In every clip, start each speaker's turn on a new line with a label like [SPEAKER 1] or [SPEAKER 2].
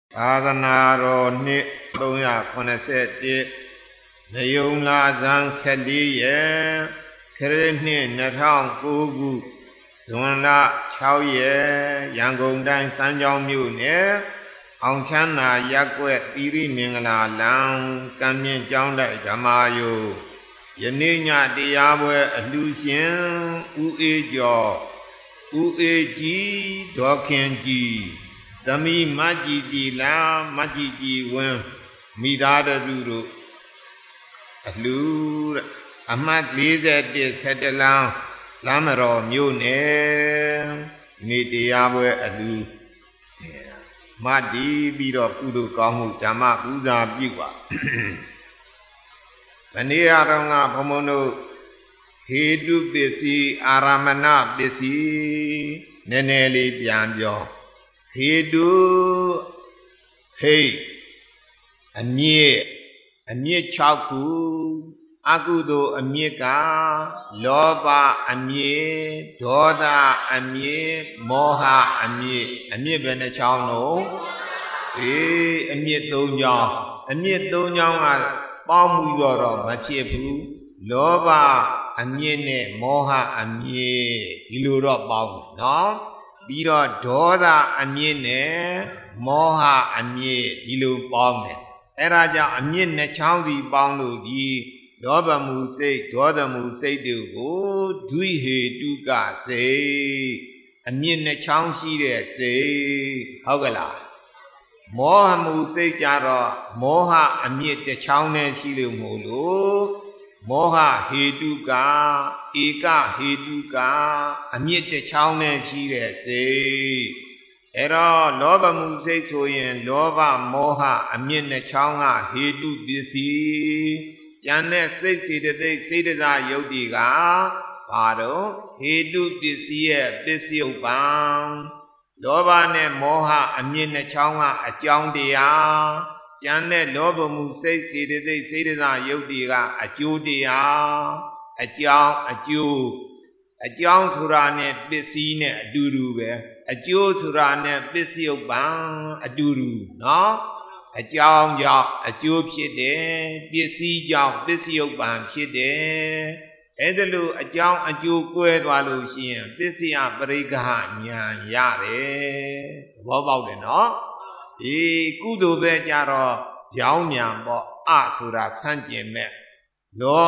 [SPEAKER 1] သာသနာတော်နှစ်381နေုံလာဇန်14ရက်ခရစ်နှစ်2009ခုဇွန်လ6ရက်ရန်ကုန်တိုင်းစမ်းချောင်းမြို့နယ်အောင်ချမ်းသာရပ်ကွက်သီရိမင်္ဂလာလမ်းကံမြင့်ကျောင်းတိုက်ဓမ္မာယုယနေ့ညတရားပွဲအလှူရှင်ဦးအေးကျော်ဦးအေးကြီးဒေါ်ခင်ကြီးသမီးမကြီးကြီးလာမကြီးကြီးဝင်းမိသားစုတို့အလှူအမှတ်41 17လမ်းလမ်းမတော်မြို့နယ်နေတရားပွဲအလှူမတည်ပြီးတော့ကုသိုလ်ကောင်းမှုဓမ္မပူဇာပြုပါမနေ့ကတော့ဘုံဘုံတို့ဟေတုပစ္စည်းအာရမဏပစ္စည်းနည်းနည်းလေးပြန်ပြောဟေတုဟိတ်အမြင့်6ခုအကုသိုလ်အမြင့်ကလောဘအမြင့်ဒေါသအမြင့်မောဟအမြင့်ဘယ်နှချောင်းလို့အမြင့်3ချောင်းအမြင့်3ချောင်းကပေါင်းမှုတော့မဖြစ်ဘူးလောဘအမြင့်နဲ့မောဟအမြင့်ဒီလိုတော့ပေါင်းတယ်နော်ပြီးတော့ဒေါသအမြင့်နဲ့မောဟအမြင့်ဒီလိုပေါင်းတယ်အဲ့ဒါကြောင့်အမြင့်နှစ်ချောင်းစီပေါင်းလို့ဒီလောဘမှုစိတ်ဒေါသမှုစိတ်တို့ကိုဒွိဟေတုကစိတ်အမြင့်နှစ်ချောင်းရှိတဲ့စိတ်ဟုတ်ကလားမောဟမှုစိတ်ကြတော့မောဟအမြင့်တစ်ချောင်းနဲ့ရှိလို့မို့လို့မောဟဟေတုကဧကဟေတုကအမြင့်တစ်ချောင်းနဲ့ရှိတဲ့စိတ်အဲ့တော့လောဘမှုစိတ်ဆိုရင်လောဘမောဟအမြင့်နှစ်ချောင်းကဟေတုပစ္စည်းကျန်တဲ့စိတ်စေတသိက်စေတသာယုတ်တိကဘာတော့ဟေတုပစ္စည်းရဲ့ပစ္စယုတ်ပံလောဘနဲ့မောဟအမြင့်နှစ်ချောင်းကအကြောင်းတရားကျန်တဲ့လောဘမှုစိတ်စေတသိက်စေတသာယုတ်တိကအကျိုးတရားအကြောင်းအကျိုးဆိုတာနဲ့ပစ္စည်းနဲ့အတူတူပဲအကျိုးဆိုတာနဲ့ပစ္စယုတ်ပံအတူတူနော်အကြောင်းကြောင့်အကျိုးဖြစ်တယ်ပစ္စည်းကြောင့်ပစ္စယုတ်ပံဖြစ်တယ်အဲ့ဒါလို့အကြောင်းအကျိုးကွဲသွားလို့ရှိရင်ပစ္စယပရိက္ခဉာဏ်ရတယ်သဘောပေါက်တယ်နော်ကုသိုလ်ပဲကြတော့ကြောင်းဉာဏ်ပေါ့အဆိုတာဆန့်ကျင်မဲ့လော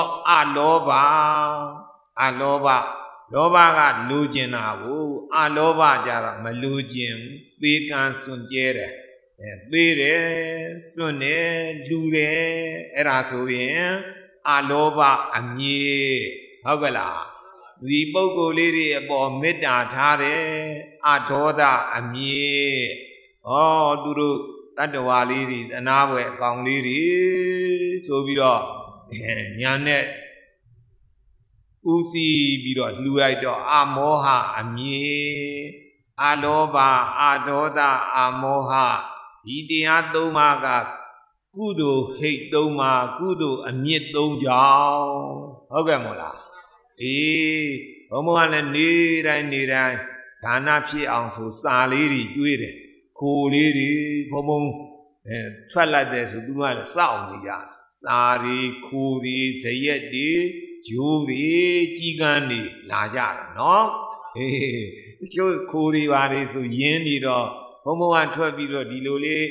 [SPEAKER 1] ဘကလိုချင်တာကိုအလောဘကြတော့မလိုချင်ပေးကံစွန့်ကြဲတယ်ပေးတယ်စွန့်တယ်လူတယ်အဲ့ဒါဆိုရင်အလောဘအမြင့်ဟုတ်ကလားဒီပုဂ္ဂိုလ်လေးတွေအပေါ်မေတ္တာထားတယ်အဒေါသအမြင့်သူတို့တတ္တဝါလေးတွေသနာဘွယ်အကောင်လေးတွေဆိုပြီးတော့ညာနဲ့ဥစီပြီးတော့လှူလိုက်တော့အမောဟအမြင့်အလောဘအဒေါသအမောဟဒီတရား၃ပါးကကုသိုလ်ဟိတ်၃ပါးကုသိုလ်အမြင့်၃ကြောင့်ဟုတ်ကဲ့မို့လားဘုံဘုံကလည်းနေတိုင်းဒါနဖြစ်အောင်ဆိုစာလေးတွေကျွေးတယ်ခိုလေးတွေဘုံဘုံထွက်လိုက်တယ်ဆိုသူကလည်းစောင့်နေကြစာတွေခိုတွေဇရက်တွေဂျိုးတွေကြီးကန်းတွေလာကြတယ်နော်ကျိုးခိုတွေပါလေဆိုရင်းနေတော့ဘုံဘုံကထွက်ပြီးတော့ဒီလိုလေး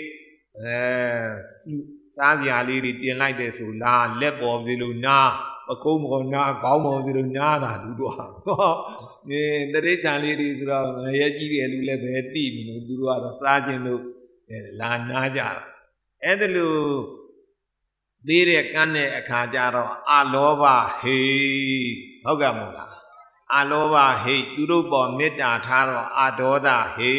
[SPEAKER 1] စားစရာလေးတွေတင်လိုက်တယ်ဆိုလာလက်ပေါ်စီလို့နာပကုံးပေါ်နာခေါင်းပေါ်စီလို့နာတာသူတို့တရိစ္ဆာန်လေးတွေဆိုတော့ငရဲကြီးတယ်လူလည်းပဲသိပြီလို့သူတို့ကတော့စားခြင်းလို့လာနာကြတာအဲ့ဒါလို့သေးတဲ့ကန်းတဲ့အခါကျတော့အလောဘဟိဟုတ်ကဲ့မို့လားအလောဘဟိသူတို့ပေါ်မေတ္တာထားတော့အဒေါသဟိ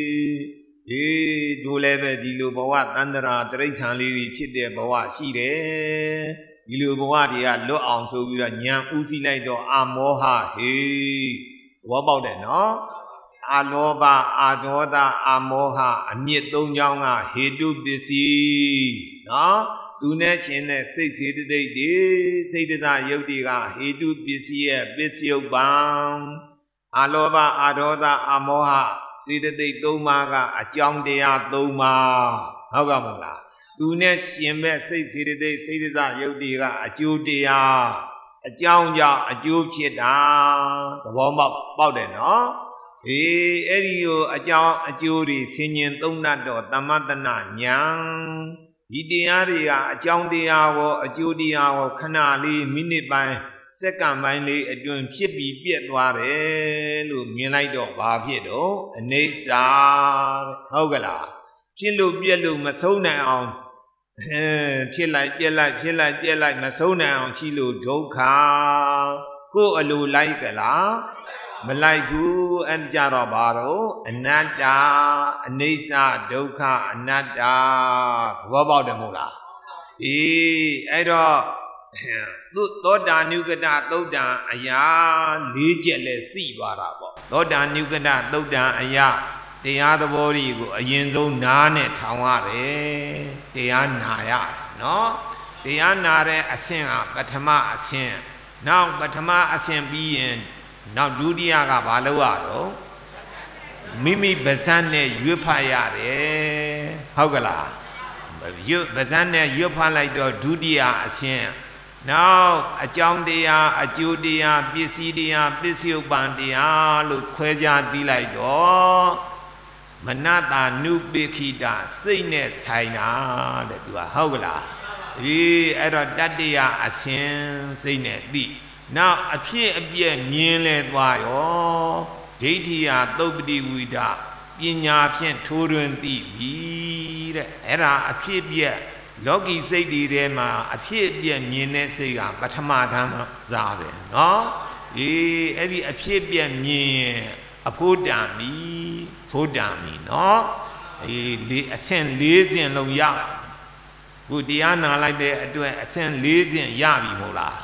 [SPEAKER 1] တို့လည်းပဲဒီလိုဘဝတန္တရာတရိစ္ဆာန်လေးတွေဖြစ်တဲ့ဘဝရှိတယ်ဒီလိုဘဝတွေကလွတ်အောင်ဆိုပြီးတော့ဉာဏ်ဥသိလိုက်တော့အမောဟဟိသဘောပေါက်တယ်နော်အလောဘအဒေါသအမောဟအမြင့်၃ချောင်းကဟေတုပစ္စည်းနော်သူနဲ့ချင်းတဲ့စိတ်စေတသိက်တွေစိတ်တသာယုတ်တွေကဟေတုပစ္စည်းရဲ့ပစ္စယုတ်ပံအလောဘအဒေါသအမောဟစေတသိက်၃ပါးကအကြောင်းတရား၃ပါးဟုတ်ကမို့လားသူနဲ့ရှင်မဲ့စိတ်စေတသိက်စိတ်ဒယုတ်တိကအကျိုးတရားအကြောင်းကြောင့်အကျိုးဖြစ်တာသဘောပေါက်တယ်နော်အဲ့ဒီကိုအကြောင်းအကျိုးတွေဆင်ញင်သုံးတတ်တော့သမတနာညာဒီတရားတွေကအကြောင်းတရားကိုအကျိုးတရားကိုခဏလေးမိနစ်ပိုင်းစက္ကန့်ပိုင်းလေးအတွင်းဖြစ်ပြီးပြည့်သွားတယ်လို့မြင်လိုက်တော့ဘာဖြစ်တော့အနိစ္စဟုတ်ကလားဖြစ်လို့ပြည့်လို့မဆုံးနိုင်အောင်ဖြစ်လိုက်ပြည့်လိုက်ဖြစ်လိုက်ပြည့်လိုက်မဆုံးနိုင်အောင်ရှိလို့ဒုက္ခကိုယ်အလိုလိုက်ကလားမလိုက်ဘူးအဲ့ကြတော့ဘာတော့အနတ္တအနိစ္စဒုက္ခအနတ္တဘောပေါက်တယ်မို့လားအဲ့တော့သူသောတာနုကတသုတ်တံအရာ၄ချက်လဲစီသွားတာပေါ့သောတာနုကတသုတ်တံအရာတရားသဘောတွေကိုအရင်ဆုံးနားနဲ့ထောင်ရတယ်တရားနာရတယ်နော်တရားနာတဲ့အဆင့်ကပထမအဆင့်နောက်ပထမအဆင့်ပြီးရင်နောက်ဒုတိယကဘာလုပ်ရတော့မိမိပါးစပ်နဲ့ရွတ်ဖတ်ရတယ်ဟုတ်ကလားပါးစပ်နဲ့ရွတ်ဖတ်လိုက်တော့ဒုတိယအဆင့်နောက်အကြောင်းတရားအကျိုးတရားပစ္စည်းတရားပစ္စယုပ္ပံတရားလို့ခွဲခြားသိလိုက်တော့မနတာနုပိခိတာစိတ်နဲ့ဆိုင်တာတဲ့သူကဟုတ်ကလားအဲ့တော့တတ္တယအစဉ်စိတ်နဲ့သိနောက်အဖြစ်အပျက်မြင်လဲသွားရောဒိဋ္ဌိယသုပ္ပတိဝိဒပညာဖြင့်ထိုးထွင်းသိပြီတဲ့အဲ့ဒါအဖြစ်အပျက်လောကီစိတ်တွေထဲမှာအဖြစ်အပျက်မြင်တဲ့စိတ်ကပထမဓမ္မစားပဲနော်အဲ့ဒီအဖြစ်အပျက်မြင်ရင်အဖို့တံပြီဖို့တံပြီနော်အဆင့်၄ဆင့်လုံးရခုတရားနာလိုက်တဲ့အတွက်အဆင့်၄ဆင့်ရပြီမို့လား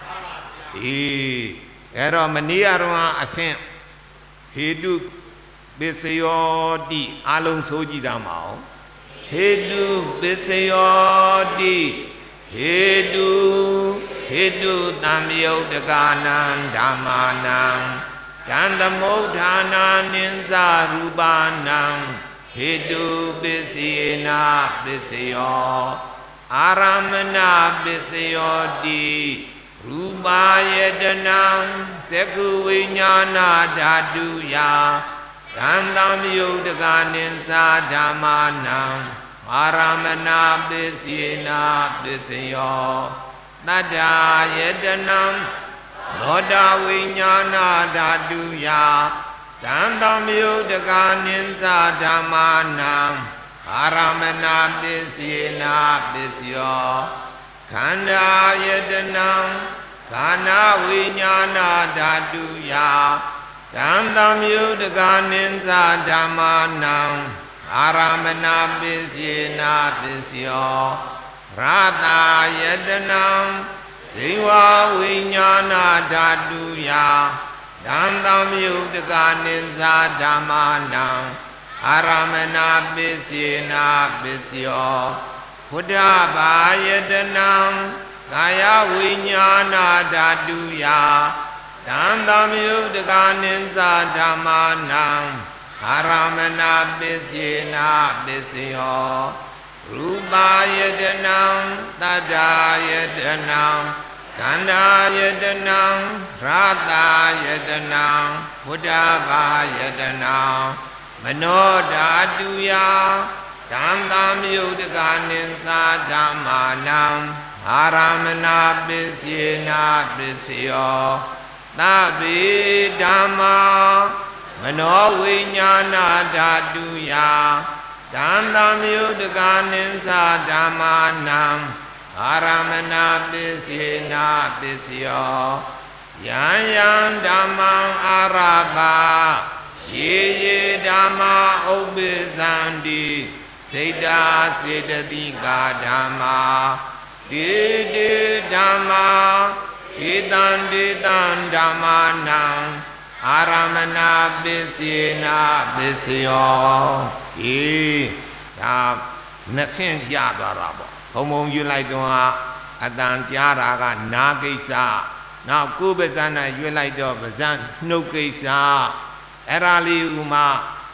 [SPEAKER 1] အဲ့တော့မနေ့ကတော့အဆင့်ဟေတုပစ္စယောတိအလုံးဆိုကြည့်တာမအောင်ဟေတုပစ္စယောတိဟေတုတံမြုတ်တကာနံဓမ္မာနံတံသမုဋ္ဌာနာနိစ္စရူပါနံဟေတုပစ္စယေနပစ္စယောအာရမဏပစ္စယောတိရူပါယတနံသက္ခုဝိညာဏဓာတုယတံသမယုတ်တကာနိစ္စဓမ္မာနံအာရမဏပစ္စယေနပစ္စယောတတ္ထာယတနံသောတာဝိညာဏဓာတုယတံသမယုတ်တကာနိစ္စဓမ္မာနံအာရမဏပစ္စယေနပစ္စယောခန္ဓာယတနံခန္ဓာဝိညာဏဓာတုယတံသမယုတ်တကာနိစ္စဓမ္မာနံအာရမဏပစ္စယေနပစ္စယောရတာယတနံဇိဝဝိညာဏဓာတုယတံသမယုတ်တကာနိစ္စဓမ္မာနံအာရမဏပစ္စယေနပစ္စယောဘုဒ္ဓဘာယတနံကာယဝိညာဏဓာတုယတံသမယုတ်တကာနိစ္စဓမ္မာနံအာရမဏပစ္စယေနပစ္စယောရူပါယတနံတတ္ထာယတနံခန္ဓာယတနံရတာယတနံဘုဒ္ဓဘာယတနံမနောဓာတုယတံသမယုတ်တကာနိစ္စဓမ္မာနံအာရမဏပစ္စယေနပစ္စယောသဗ္ဗေဓမ္မာမနောဝိညာဏဓာတုယတံသမယုတ်တကာနိစ္စဓမ္မာနံအာရမဏပစ္စယေနပစ္စယောယံယံဓမ္မံအာရပါယေယေဓမ္မာဥပ္ပဇံတိစေတာစေတတိကာဓမ္မာဒေဒေဓမ္မာဒေတံဓမ္မာနံအာရမဏပစ္စယေနပစ္စယောဒါနှစ်ဆင့်ရသွားတာပေါ့ဘုံဘုံယူလိုက်တော့အတန်ကြားတာကနာကိစ္စနောက်ကိုယ်ပါးစပ်နဲ့ရွေးလိုက်တော့ပါးစပ်နှုတ်ကိစ္စအဲ့ဒါလေးဥမာ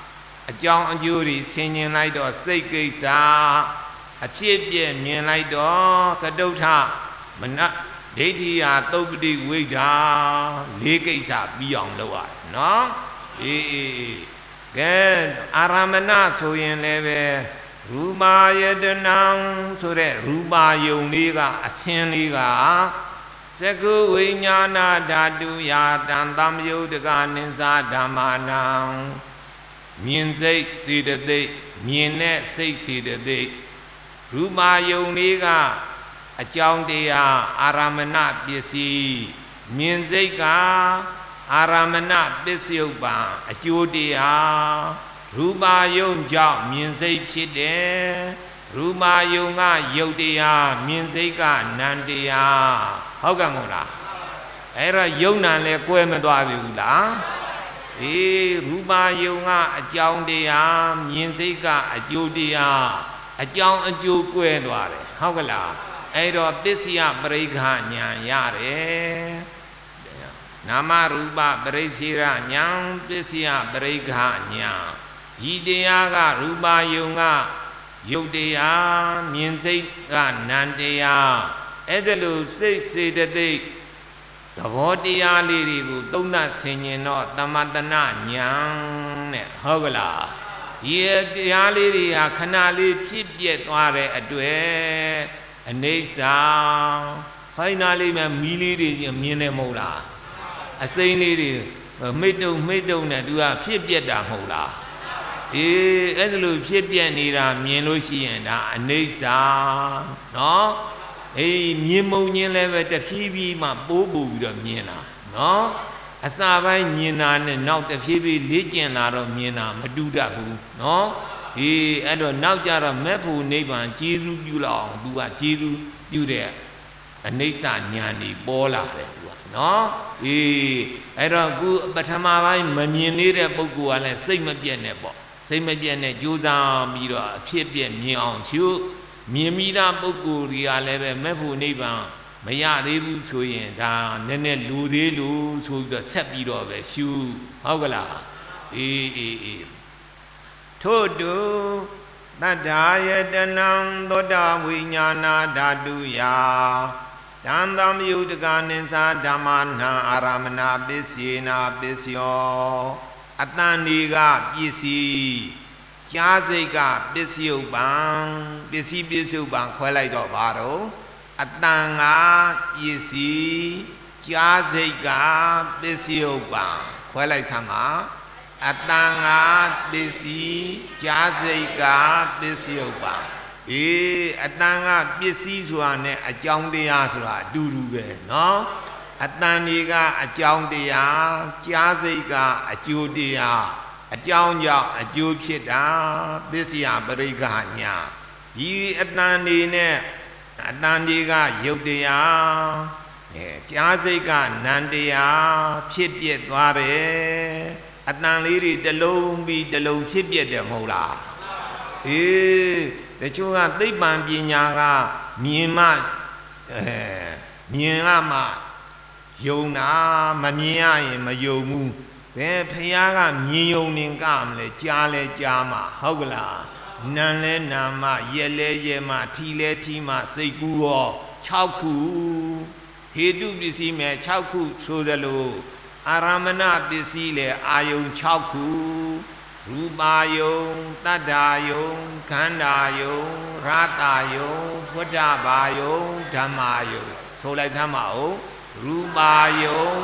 [SPEAKER 1] အကြောင်းအကျိုးတွေဆင်ញင်လိုက်တော့စိတ်ကိစ္စအဖြစ်ပြည့်မြင်လိုက်တော့သတုထမနဒိဋ္ဌိယာသုပ္ပတိဝိဒ္ဓါလေးကိစ္စပြီးအောင်လုပ်ရတယ်နော်အေးကဲအာရမဏဆိုရင်လည်းပဲရူပယတနံဆိုတဲ့ရူပယုံလေးကအစင်းလေးကသကုဝိညာဏဓာတုယာတံသမယုတ်တကနိစ္စဓမ္မာနံမြင်စိတ်စေတသိက်မြင်တဲ့စိတ်စေတသိက်ရူပယုံလေးကအကြောင်းတရားအာရမဏပစ္စည်းမြင်စိတ်ကအာရမဏပစ္စယုပ္ပံအကျိုးတရားရူပယုံကြောင့်မြင်စိတ်ဖြစ်တယ်ရူပယုံကယုတ်တရားမြင်စိတ်ကနံတရားဟုတ်ကဲ့မို့လားအဲ့တော့ယုံနံလည်းကွဲမသွားပြီဘူးလားအေးရူပယုံကအကြောင်းတရားမြင်စိတ်ကအကျိုးတရားအကြောင်းအကျိုးကွဲသွားတယ်ဟုတ်ကဲ့လားအဲ့တော့ပစ္စယပရိက္ခဉာဏ်ရတယ်နာမရူပပရိစ္ဆေရဉာဏ်ပစ္စယပရိက္ခဉာဏ်ဒီတရားကရူပယုံကယုတ်တရားမြင်စိတ်ကနံတရားအဲ့ဒါလို့စိတ်စေတသိက်သဘောတရားလေးတွေကိုသုံးသပ်ဆင်ញင်တော့သမတနာဉာဏ်နဲ့ဟုတ်ကလားဒီတရားလေးတွေဟာခဏလေးဖြစ်ပြက်သွားတဲ့အတွေ့အနေစာဖိုင်နာလေးမှမီးလေးတွေမြင်တယ်မဟုတ်လားအစိမ့်လေးတွေမိတ်တုံနဲ့သူကဖြစ်ပြက်တာမဟုတ်လားအေးအဲ့ဒါလိုဖြစ်ပြက်နေတာမြင်လို့ရှိရင်ဒါအနေစာနော်အေးမြင်မုံချင်းလည်းပဲတဖြည်းဖြည်းမှပိုးပြီးတော့မြင်တာနော်အစပိုင်းမြင်တာနဲ့နောက်တဖြည်းဖြည်းလေ့ကျင့်လာတော့မြင်တာမတူတတ်ဘူးနော်အေးအဲ့တော့နောက်ကြတော့မဲ့ဖို့နိဗ္ဗာန်ကျေးဇူးပြုလောက်အောင်သူကကျေးဇူးပြုတဲ့အနိစ္စဉာဏ်ကြီးပေါ်လာတယ်သူကနော်အေးအဲ့တော့ခုပထမပိုင်းမမြင်သေးတဲ့ပုဂ္ဂိုလ်ကလည်းစိတ်မပြတ်နဲ့ပေါ့စိတ်မပြတ်နဲ့ကြိုးစားပြီးတော့အဖြစ်ပြက်မြင်အောင်ရှုမြင်မိတာပုဂ္ဂိုလ်တွေကလည်းပဲမဲ့ဖို့နိဗ္ဗာန်မရသေးဘူးဆိုရင်ဒါနည်းနည်းလူသေးလို့ဆိုပြီးတော့ဆက်ပြီးတော့ပဲရှုဟုတ်ကလားအေးထို့တူတတ္ထာယတနံသောတာဝိညာဏဓာတုယာတံသမယုတကနိစ္စဓမ္မာနံအာရမဏပစ္စေနာပစ္စယောအတန်ဒီကပစ္စည်းကြားစိတ်ကပစ္စယုပ္ပံပစ္စည်းပစ္စယုပ္ပံခွဲလိုက်တော့ဘာတော့အတန်ကပစ္စည်းကြားစိတ်ကပစ္စယုပ္ပံခွဲလိုက်သမှာအတန်ကပစ္စည်းကြားစိတ်ကပစ္စယုပ္ပံအေးအတန်ကပစ္စည်းဆိုတာနဲ့အကြောင်းတရားဆိုတာအတူတူပဲနော်အတန်ဒီကအကြောင်းတရားကြားစိတ်ကအကျိုးတရားအကြောင်းကြောင့်အကျိုးဖြစ်တာပစ္စယပရိက္ခဉာဏ်ဒီအတန်ဒီနဲ့အတန်ဒီကယုတ်တရားကြားစိတ်ကနံတရားဖြစ်ပြက်သွားတယ်အတန်လေးတွေတစ်လုံးပြီးတစ်လုံးဖြစ်ပြက်တယ်မဟုတ်လားအေးတချို့ကသိပ္ပံပညာကမြင်မှမြင်ရမှယုံတာမမြင်ရရင်မယုံဘူးဘယ်ဖះကမြင်ယုံနေကမလဲကြားလဲကြားမှဟုတ်ကလားနာလဲနာမှရက်လဲရက်မှထီလဲထီမှစိတ်ကူးရော6ခုဟေတုပစ္စည်းမဲ့6ခုဆိုသလိုအာရမဏပစ္စည်းလေအာယုံ6ခုရူပါယုံတတ္တာယုံခန္ဓာယုံရတယုံဝဋ္ဌဘာယုံဓမ္မာယုံဆိုလိုက်သမ်းပါဦးရူပါယုံ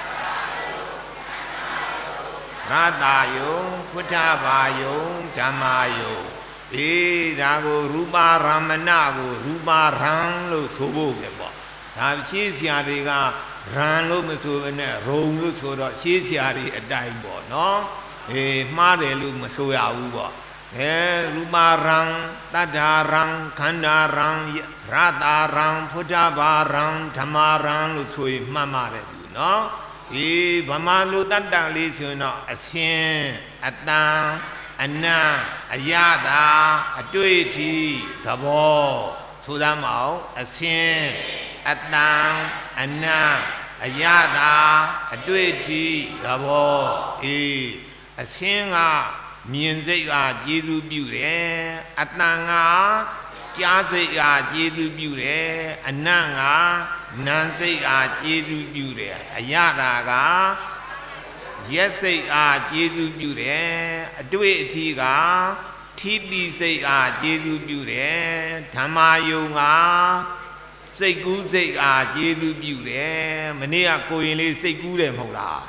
[SPEAKER 1] ရတယုံဝဋ္ဌဘာယုံဓမ္မာယုံအေးဒါကိုရူပါရမဏကိုရူပါရံလို့ဆိုဖို့ပဲပေါ့ဒါရှင်းဆရာတွေကရံလို့မဆိုဘဲနဲ့ရုံလို့ဆိုတော့ရှင်းဆရာတွေအတိုင်းပေါ့နော်အေးမှားတယ်လို့မဆိုရဘူးပေါ့ရူပါရံတတ္ထာရံခန္ဓာရံရတရံဖုဒ္ဓဘာရံဓမ္မာရံလို့ဆိုရင်မှတ်ပါတယ်သူနော်အေးဗမာလူတတ္တလေးဆိုရင်တော့အရှင်အတန်အနံအယတာအတွေ့အထိသဘောဆိုသမ်းမအောင်အရှင်အတန်အနံအယတာအတွေ့အထိသဘောအေးအရှင်ကမြင်စိတ်ကကျေးဇူးပြုတယ်အတန်ကကြားစိတ်ကကျေးဇူးပြုတယ်အနံ့ကနာမ်စိတ်ကကျေးဇူးပြုတယ်အရတာကရက်စိတ်အားကျေးဇူးပြုတယ်အတွေ့အထိကထိတိစိတ်အားကျေးဇူးပြုတယ်ဓမ္မာယုံကစိတ်ကူးစိတ်အားကျေးဇူးပြုတယ်မနေ့ကကိုရင်လေးစိတ်ကူးတယ်မဟုတ်လား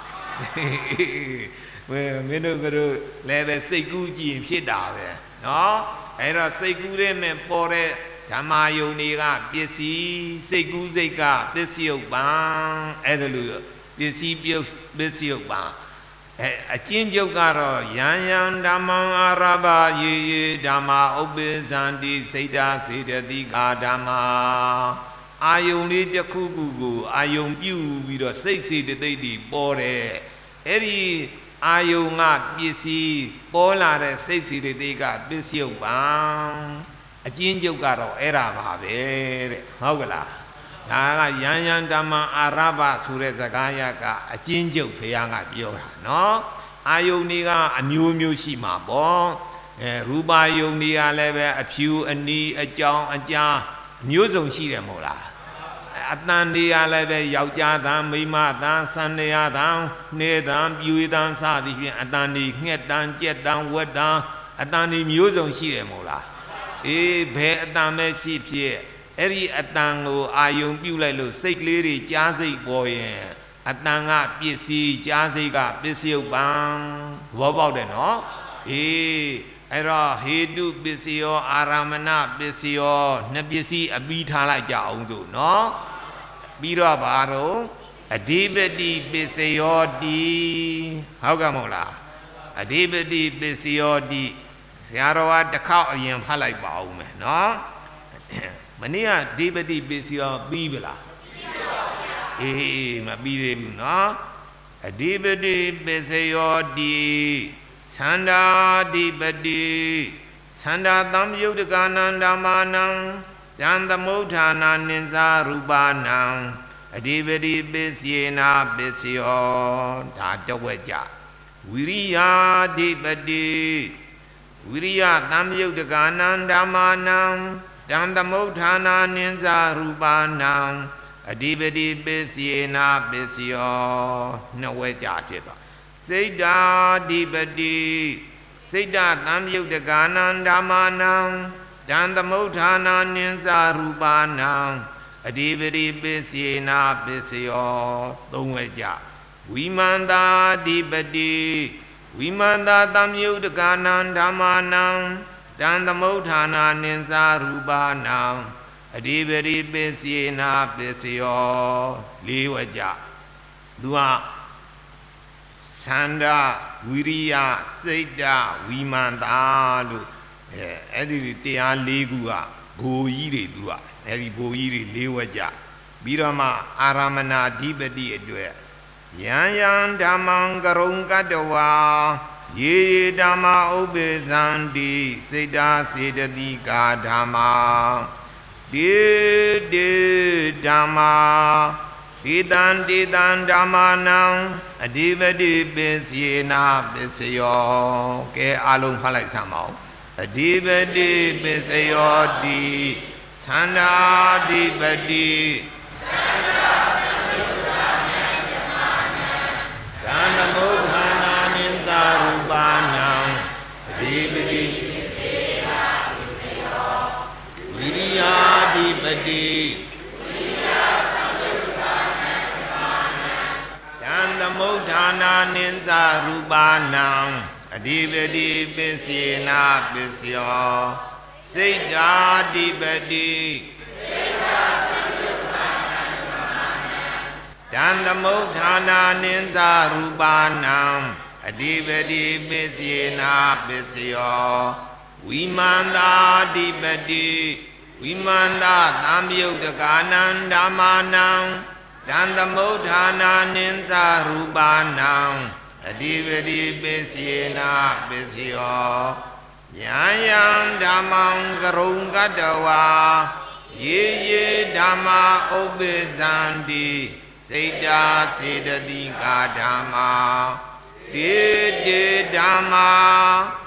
[SPEAKER 1] မင်းတို့ကတော့လည်းပဲစိတ်ကူးကြည့်ရင်ဖြစ်တာပဲနော်အဲ့တော့စိတ်ကူးတဲ့နဲ့ပေါ်တဲ့ဓမ္မာယုံတွေကပစ္စည်းစိတ်ကူးစိတ်ကပစ္စည်းဥပ္ပံအဲ့ဒါလို့ပစ္စည်းပြုတ်ပစ္စည်းဥပ္ပံအကျဉ်းချုပ်ကတော့ယံယံဓမ္မံအာရဘယေယေဓမ္မာဥပ္ပိဇန္တိစိတ်ဓာစေတသိကာဓမ္မာအာယုံလေးတစ်ခုခုကိုအာယုံပြုပြီးတော့စိတ်စေတသိက်တွေပေါ်တယ်အဲ့ဒီအာယုံကပစ္စည်းပေါ်လာတဲ့စိတ်စေတသိက်ကပစ္စည်းဥပ္ပံအကျဉ်းချုပ်ကတော့အဲ့ဒါပါပဲတဲ့ဟုတ်ကလားဒါကယံယံဓမ္မအာရဘဆိုတဲ့စကားရကအကျဉ်းချုပ်ဘုရားကပြောတာနော်အာယုန်တွေကအမျိုးမျိုးရှိမှာပေါ့ရူပယုန်တွေကလည်းပဲအဖြူအနီးအကြောင်းအကြားမျိုးစုံရှိတယ်မဟုတ်လားအတန်တွေကလည်းပဲယောက်ျားတန်မိန်းမတန်စန္ဒယာတန်နှဲတန်ပြွေတန်စသည်ဖြင့်အတန်တွေငှက်တန်ကြက်တန်ဝက်တန်အတန်တွေမျိုးစုံရှိတယ်မဟုတ်လားအေးဘယ်အတန်ပဲရှိဖြစ်အဲ့ဒီအတန်ကိုအာယုံပြုလိုက်လို့စိတ်ကလေးတွေကြားစိတ်ပေါ်ရင်အတန်ကပစ္စည်းကြားစိတ်ကပစ္စည်းဥပ္ပံဘောပေါက်တယ်နော်အေးအဲ့တော့ဟေတုပစ္စည်းရောအာရမဏပစ္စည်းရောနှစ်ပစ္စည်းအပြီးထားလိုက်ကြအောင်စို့နော်ပြီးတော့ဘာတော့အဓိပတိပစ္စယောတိဟုတ်ကဲ့မဟုတ်လားအဓိပတိပစ္စယောတိဆရာတော်ကတစ်ခေါက်အရင်ဖတ်လိုက်ပါဦးမယ်နော်မနေ့ကဓိပတိပစ္စယောပြီးပြီလားအေးမပြီးသေးဘူးနော်အဓိပတိပစ္စယောတိသန္တာဓိပတိသန္တာသံယုတ်တကနန္ဓမ္မာနံယံသမုဋ္ဌာနာနိဇာရူပနံအဓိပတိပစ္စေနာပစ္စယောဒါတဝက်ကြဝိရိယာဓိပတိဝိရိယသံယုတ်တကနန္ဓမ္မာနံတံသမုဋ္ဌာနာနိဇာရူပနံအဓိပတိပစ္စေနာပစ္စယောနှစ်ဝဲကြဖြစ်သွားစိတ်ဓာဓိပတိစိတ်ဓာသံယုတ်တကနန္ဓမ္မာနံတံသမုဋ္ဌာနာနိဇာရူပနံအဓိပတိပစ္စေနာပစ္စယောသုံးဝဲကြဝိမန္တာဓိပတိဝိမန္တာသံယုတ်တကနန္ဓမ္မာနံတံသမုဋ္ဌာနာနိဇာရူပနံအဓိပတိပစ္စေနာပစ္စယောလေးဝကြသူကသန္တာဝိရိယစိတ်ဓာဝိမန္တာလို့အဲ့ဒီတရား၄ခုကဘိုလ်ကြီးတွေသူကအဲ့ဒီဘိုလ်ကြီးတွေလေးဝကြပြီးတော့မှအာရမဏအဓိပတိအတွက်ယံယံဓမ္မံကရုံကတ္တဝါယေယေဓမ္မာဥပ္ပေဇန္တိစိတ်ဓာစေတသိကာဓမ္မာဒေဒေဓမ္မာဒေတံဒေတံဓမ္မာနံအဓိပတိပစ္စေနာပစ္စယောကဲအလုံးဖတ်လိုက်စမ်းပါဦးအဓိပတိပစ္စယောတိသန္တာဓိပတိသန္တာသမုဋ္ဌာနာဓမ္မာနံသံသမုဋ္ဌာနာနိသရူပနံအဓိပတိပစ္စေနာပစ္စယောဝိရိယာဓိပတိဝိရိယသမုဋ္ဌာနာဓမ္မာနံသံသမုဋ္ဌာနာနိသရူပနံအဓိပတိပစ္စေနာပစ္စယောစိတ်ဓာဓိပတိစိတ်ဓာသမုဋ္ဌာနာဓမ္မာနံတံသမုဋ္ဌာနာနိသရူပနံအဓိပတိပစ္စေနာပစ္စယောဝိမန္တာဓိပတိဝိမန္တာသံယုတ်တကနန္ဓမ္မာနံတံသမုဋ္ဌာနာနိသရူပနံအဓိပတိပစ္စေနာပစ္စယောယံယံဓမ္မံကရုံကတ္တဝါယေယေဓမ္မာဥပ္ပေဇန္တိစိတ်ဓာစေတသိကာဓမ္မာဒေဒေဓမ္မာ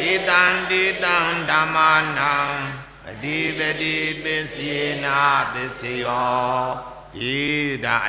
[SPEAKER 1] Etan Dhamanam Adibadi Bisina Bisio Eda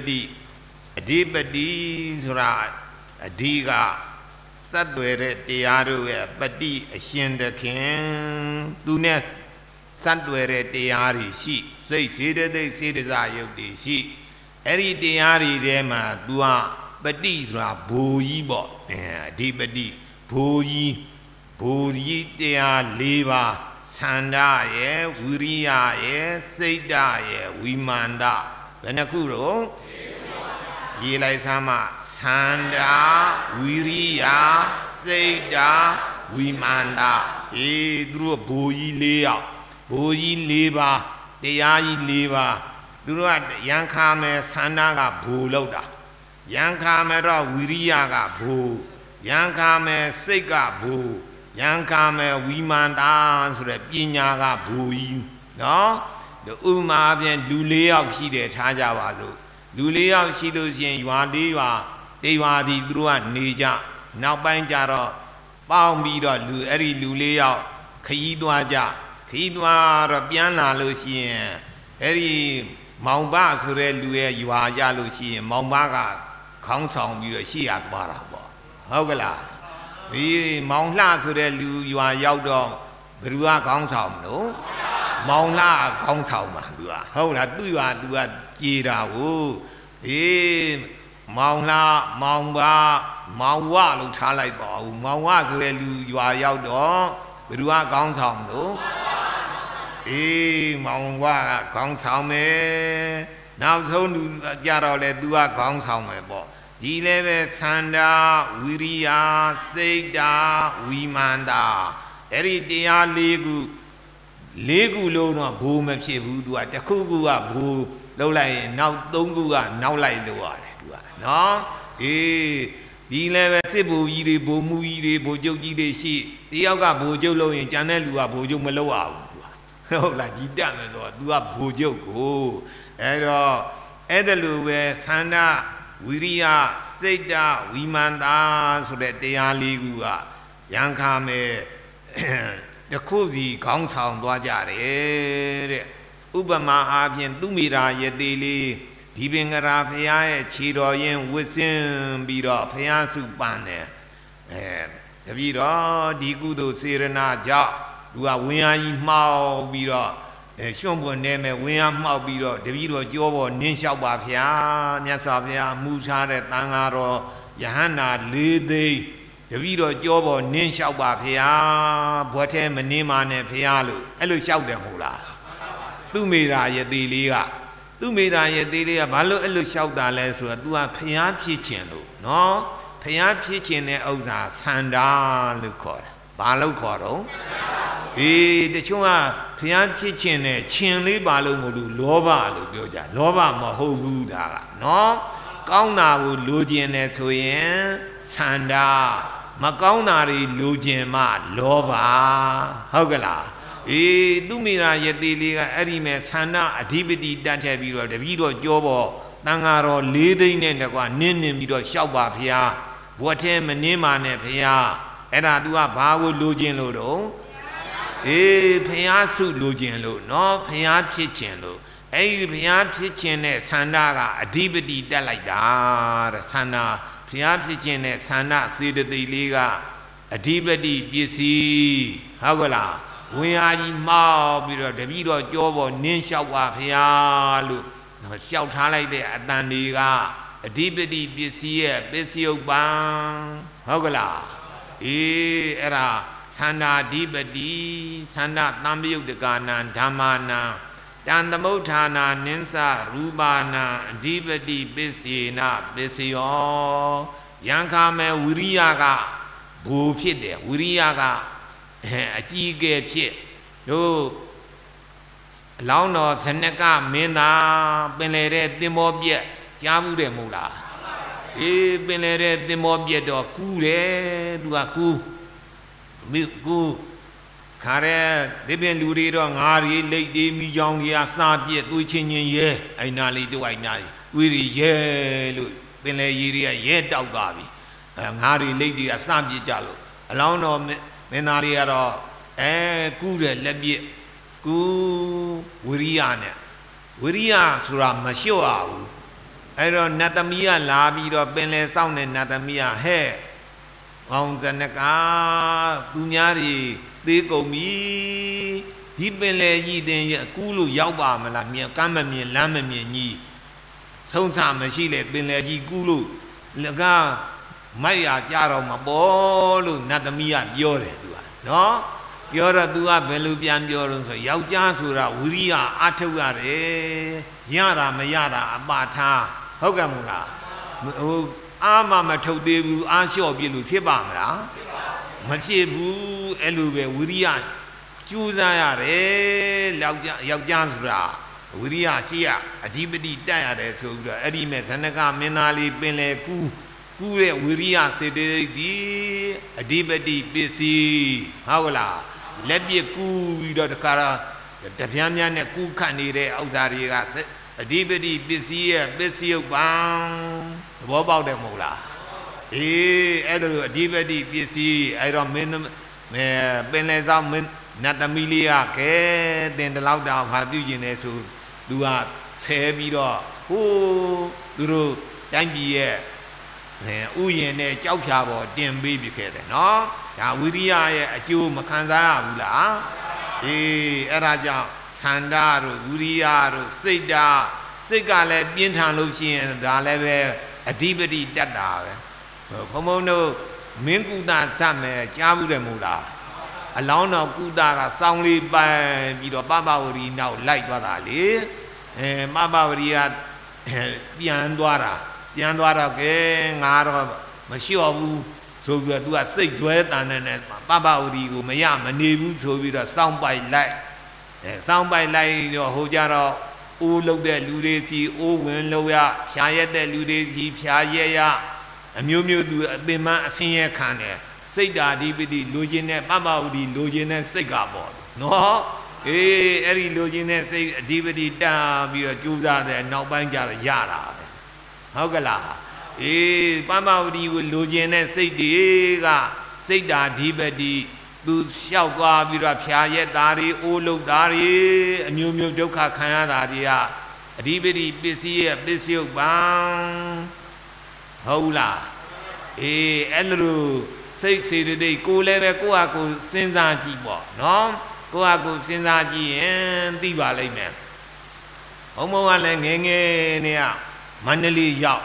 [SPEAKER 1] Adibadi Sura Adiga Sadwere Tiaru Pati Ashendakin Dunet Sadwere Tiari Shi Say Sidiza Yodi Shi Eri Tiari Rema Dua Pati Sura Boyibo Adibadi Boyi Tia Leva Sanda ye Wiriya ye Seida ye Wimanda Benakuro Yelai Sama Sanda Wiriya Seida Wimanda Dru Boyi Leva Tiai Leva Durat Yankame Sandaga Buloda Yankame Wiriya ga Bu Yankame Sega Bu Yankame Wimanda so the Pinaga Bui. No? The Uma bien Lule of Shide Tajawazo. Lule of Shidos in Yuadiva, Deva di Drua Nija, now Banjaro, Baumida Lu Eri Lulea, Kaidwaja, Kaidwa Rabiana Lucien, Eri Maumba Sure Lue Yuaja Lucien, Maumaga, Council Musia Barabo. Hogala. Mong La to the Lu, you are Yaudo, Grua Gongsom, no? Mong La Gongsom, how that do you are Gira, oh, Mong La, Mongba, Mongwa, Lutalai Bow, Mongwa to the Lu, you are Yaudo, Grua Gongsom, no? Mongwa Gongsom, now so Jaro let do a Gongsom, boy. Dileve Sanda, Wiriya, Seida, Wimanda. Eridia Legu Lona, Boom of Shebudua, the Kugua, Boo, Lolai, now Dongua, now like the water. No? Dileve Sebu, Yiri, Bomu, Yiri, Bojo, Yiri, she, the Yaga Bojolo in Janelua, Bojo Maloa. Oh, like you done it, do a Bojo go. Edalu, Sanda. Wiriya, Seida, Wimanda, so that they are Ligua, Yankame, the Kozi, Gongsound, Dwajare, Ubama Abian, Dumira, Yedili, Dibingara, Pia, Chiro, Yen, Within, Biro, Piansu Bane, the Viro, Digudo, Serena, Ja, Dua Wian Mao, Biro. Shombo name William Maubiro, Davido Jobo, Ninsha Bapia, Nyasavia, Musa, Tangaro, Yahana, Lede, Davido Jobo, Ninsha Bapia, Botem, Nima, and Pialu, Elu shout them hula. Dumira Yedilia, Dumira Yedilia, Balo Elu shout that less to do a Pia Pichin, no? Pia Pichin, Oza, Sanda, Lucor, Balo Coro. The Chua Pian Chichin, Chinli Balu Mudu, Loba, Luja, Loba Mahoguda, no? Kauna would Lujian Etuyen, Sanda, Makaunari Lujian Ma, Loba, Hogala. Dumira Yediliga, Erime, Sanda, Adibidi, Dantabiro, the Vido Jobo, Nangaro, leading in the one, Ninim, Shauba Pia, Botem, Nima Nepia, Eradua Bawu Lujian Lodo. Piasu Lujian Lo, no Piat Chichin Lo. Piat Chichin, Sandaga, Adibidi Delaida, Sana, Piat Chichin, Sanda, Sida de Liga, Adibidi, BC, Hagala, we are in Mao, the Vido Jobo, Ninsha Wafialu, Shout Halai de Adandiga, Adibidi, BC, Besio Bang, Hagala, era. Sanda Dibadi, Sanda Nambiu de Gana, Damana, Dandamotana, Ninsa, Rubana, Dibadi, Bisina, Bisio, Yankame, Wiriaga, Bupide, Wiriaga, a Jige Pit, no Launo, Seneca, Mena, Benere, Demobie, Jabu de Mula, Benere, Demobie, do Cure, Duaku. Go Care, they been lurid on Ari, Lady Me Young, yes, not yet, which in ye, I nally do I nally. Weary, ye, Bele Yiria, ye, Dog Bobby. Hari Lady, a snap ye jallow. Alone မင်းသားလေးကတော့ကူးတယ်လက်ပြစ်ကူးဝိရိယနဲ့ဝိရိယဆိုတာမလျှော့ရဘူးအဲ့တော့နတ်သမီးကလာပြီးတော့ပင်လယ်စောင့်တဲ့နတ်သမီးကဟဲ့ကောင်းစနကသူများတွေသေးကုန်ပြီဒီပင်လယ်ကြီးတင်ရကူးလို့ရောက်ပါမလားမြင်ကမ်းမမြင်လမ်းမမြင်ကြီးဆုံးချမရှိလေပင်လယ်ကြီးကူးလို့လကားမိုက်ရကြတော့မပေါ်လို့နတ်သမီးကပြောတယ်သူကနော်ပြောတော့သူကဘယ်လိုပြန်ပြောတော့ဆိုယောက်ျားဆိုတာဝိရိယအထုတ်ရတယ်ရတာမရတာအပါထားဟုတ်ကဲ့မို့လားဟိုအာမမထုတ်သေးဘူးအားလျှော့ပြလို့ဖြစ်ပါမလားမဖြစ်ဘူးအဲ့လိုပဲဝိရိယကြိုးစားရတယ်ယောက်ျားဆိုတာဝိရိယရှိရအဓိပတိတက်ရတယ်ဆိုပြီးတော့အဲ့ဒီမဲ့ဇနကမင်းသားလေးပင်လေကူးတဲ့ဝိရိယစေတသိက်ဒီအဓိပတိပစ္စည်းဟုတ်ကလားလက်ပြကူးပြီးတော့တခါတော့တပြန်းပြန်းနဲ့ကူးခတ်နေတဲ့ဥစ္စာတွေကအဓိပတိပစ္စည်းရဲ့ပစ္စည်းဥပ္ပံသဘောပေါက်တယ်မဟုတ်လားအဲ့ဒါလိုအဓိပတိပစ္စည်းအဲ့တော့မင်းပင်လေဆောင်မင်းနတ်သမီးလေးကကဲတင်တလောက်တောင်ဘာပြုကျင်လဲဆိုသူကဆဲပြီးတော့ဟိုးသူတို့တိုင်းပြည်ရဲ့ဥယျာဉ်နဲ့ကြောက်ဖြာပေါ်တင်ပေးပြခဲ့တယ်နော်ဒါဝိရိယရဲ့အကျိုးမခံစားရဘူးလားအဲ့ဒါကြောင့်သန္တာတို့ဝိရိယတို့စိတ်ကလည်းပြင်းထန်လို့ရှိရင်ဒါလည်းပဲအဓိပတိတတ်တာပဲဘုံဘုံတို့မင်းကုသစမယ်ကြားဘူးတယ်မို့လားအလောင်းတော်ကုသကစောင်းလေးပိုင်ပြီးတော့ပပဝရီနောက်လိုက်သွားတာလေပပဝရီကပြန်သွားတော့ကဲငါတော့မလျှော့ဘူးဆိုပြီးတော့ तू ကစိတ်ဇွဲတန်တဲ့ပပဝရီကိုမနေဘူးဆိုပြီးတော့စောင်းပိုက်လိုက်စောင်းပိုက်လိုက်တော့ဟိုကြတော့အိုးလုတ်တဲ့လူတွေစီအိုးဝင်လို့ရဖြာရက်တဲ့လူတွေစီဖြာရက်ရအမျိုးမျိုးသူအပင်မအဆင်းရဲခံတယ်စိတ်ဓာအဓိပတိလိုချင်တဲ့ပပဝရီလိုချင်တဲ့စိတ်ကပေါ့နော်အဲ့ဒီလိုချင်တဲ့စိတ်အဓိပတိတာပြီးတော့ကြိုးစားတဲ့နောက်ပိုင်းကျတော့ရတာပဲဟုတ်ကလားပပဝရီကိုလိုချင်တဲ့စိတ်တွေကစိတ်ဓာအဓိပတိသူလျှောက်သွားပြီးတော့ဖြာရက်သားတွေအိုးလုတ်သားတွေအမျိုးမျိုးဒုက္ခခံရတာတွေကအဓိပတိပစ္စည်းရဲ့ပစ္စည်းဥပ္ပံဟုတ်လားအဲ့လိုစိတ်စေတသိက်ကိုလည်းပဲကိုယ့်ဟာကိုယ်စဉ်းစားကြည့်ပေါ့နော်ကိုယ့်ဟာကိုယ်စဉ်းစားကြည့်ရင်သိပါလိမ့်မယ်ဘုံဘုံကလည်းငယ်ငယ်နဲ့ကမန္တလေးရောက်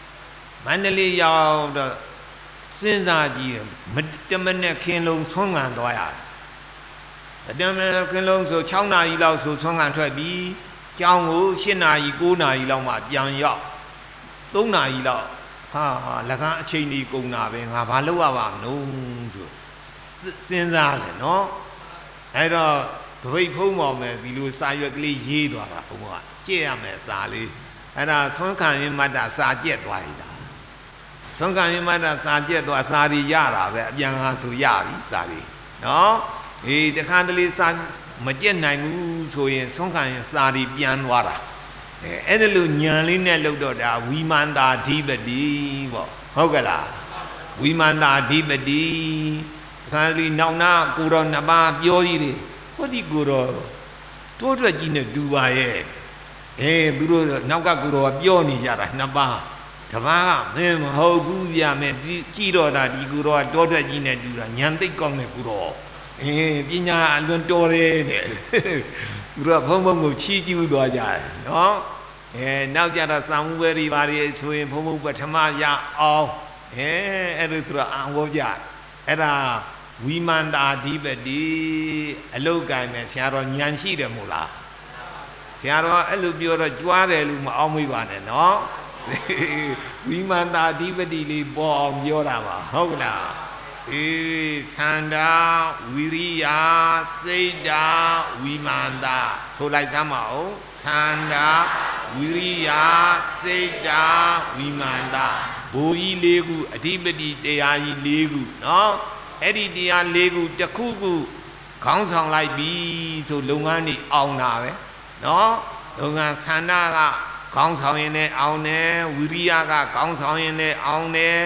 [SPEAKER 1] တော့စဉ်းစားကြည့်ရင်တမနဲ့ခင်းလုံးဆွမ်းခံသွားရတယ်တမနဲ့ခင်းလုံးဆို6နာရီလောက်ဆိုဆွမ်းခံထွက်ပြီးကျောင်းကို7နာရီ9နာရီလောက်မှပြန်ရောက်3နာရီလောက်ဟာလကားအချိန်ကြီးကုန်တာပဲငါဘာလုပ်ရပါမလို့ဆိုစဉ်းစားတယ်နော်အဲ့တော့တပိတ်ဖုံးပေါ်မယ်ဒီလိုစာရွက်ကလေးရေးသွားတာဘုံကကြည့်ရမယ်စာလေးအဲ့ဒါဆွမ်းခံရင်မတ်တာစာကြက်သွားရတာဆွမ်းခံရင်မတ်တာစာကြက်သွားစာတွေရတာပဲအပြန်ဟာဆိုရပြီစာတွေနော်တခါတလေစာမကြက်နိုင်ဘူးဆိုရင်ဆွမ်းခံရင်စာတွေပြန်သွားတာအဲ့ဒါလို့ညံလေးနဲ့လှုပ်တော့ဒါဝိမန္တာဓိပတိပေါ့ဟုတ်ကလားဝိမန္တာဓိပတိခါလီနောင်နာကိုတော်နှစ်ပါးပြောကြီးတယ်ဟောဒီကိုတော်တိုးထွက်ကြီးနဲ့တူပါရဲ့သူတို့နောက်ကကိုတော်ကပြောနေကြတာနှစ်ပါးတပါးကမင်းမဟုတ်ဘူးဗျာမယ်ကြည်တော့တာဒီကိုတော်ကတိုးထွက်ကြီးနဲ့တူတာညံသိပ်ကောင်းတဲ့ကိုတော်ပညာအလွန်တော်တယ်တဲ့သူတို့ကဘုံဘုံကိုချီးကျူးသွားကြတယ်နော်နောက်ကြတော့စာမှုပဲတွေပါတွေဆိုရင်ဘုံဘုံပထမရအောင်အဲ့လိုဆိုတော့အံဝေါ်ကြအဲ့ဒါဝိမန္တာဓိပတိအလုတ်ကံမဲ့ဆရာတော်ဉာဏ်ရှိတယ်မို့လားဆရာတော်အဲ့လိုပြောတော့ကြွားတယ်လို့မအောင်မေးပါနဲ့နော်ဝိမန္တာဓိပတိလေးပေါ်အောင်ပြောတာပါဟုတ်လားသန္တာဝိရိယစိတ်ဓာဝိမန္တာဆိုလိုက်သမ်းပါဦးသန္တာဝိရိယစိတ်ဓာဝိမန္တာဘူကြီး၄ခုအဓိပတိတရားကြီး၄ခုနော်အဲ့ဒီတရား၄ခုတစ်ခုခုခေါင်းဆောင်လိုက်ပြီဆိုလုပ်ငန်းကြီးအောင်တာပဲနော်လုပ်ငန်းသန္တာကခေါင်းဆောင်ရင်လည်းအောင်တယ်ဝိရိယကခေါင်းဆောင်ရင်လည်းအောင်တယ်စ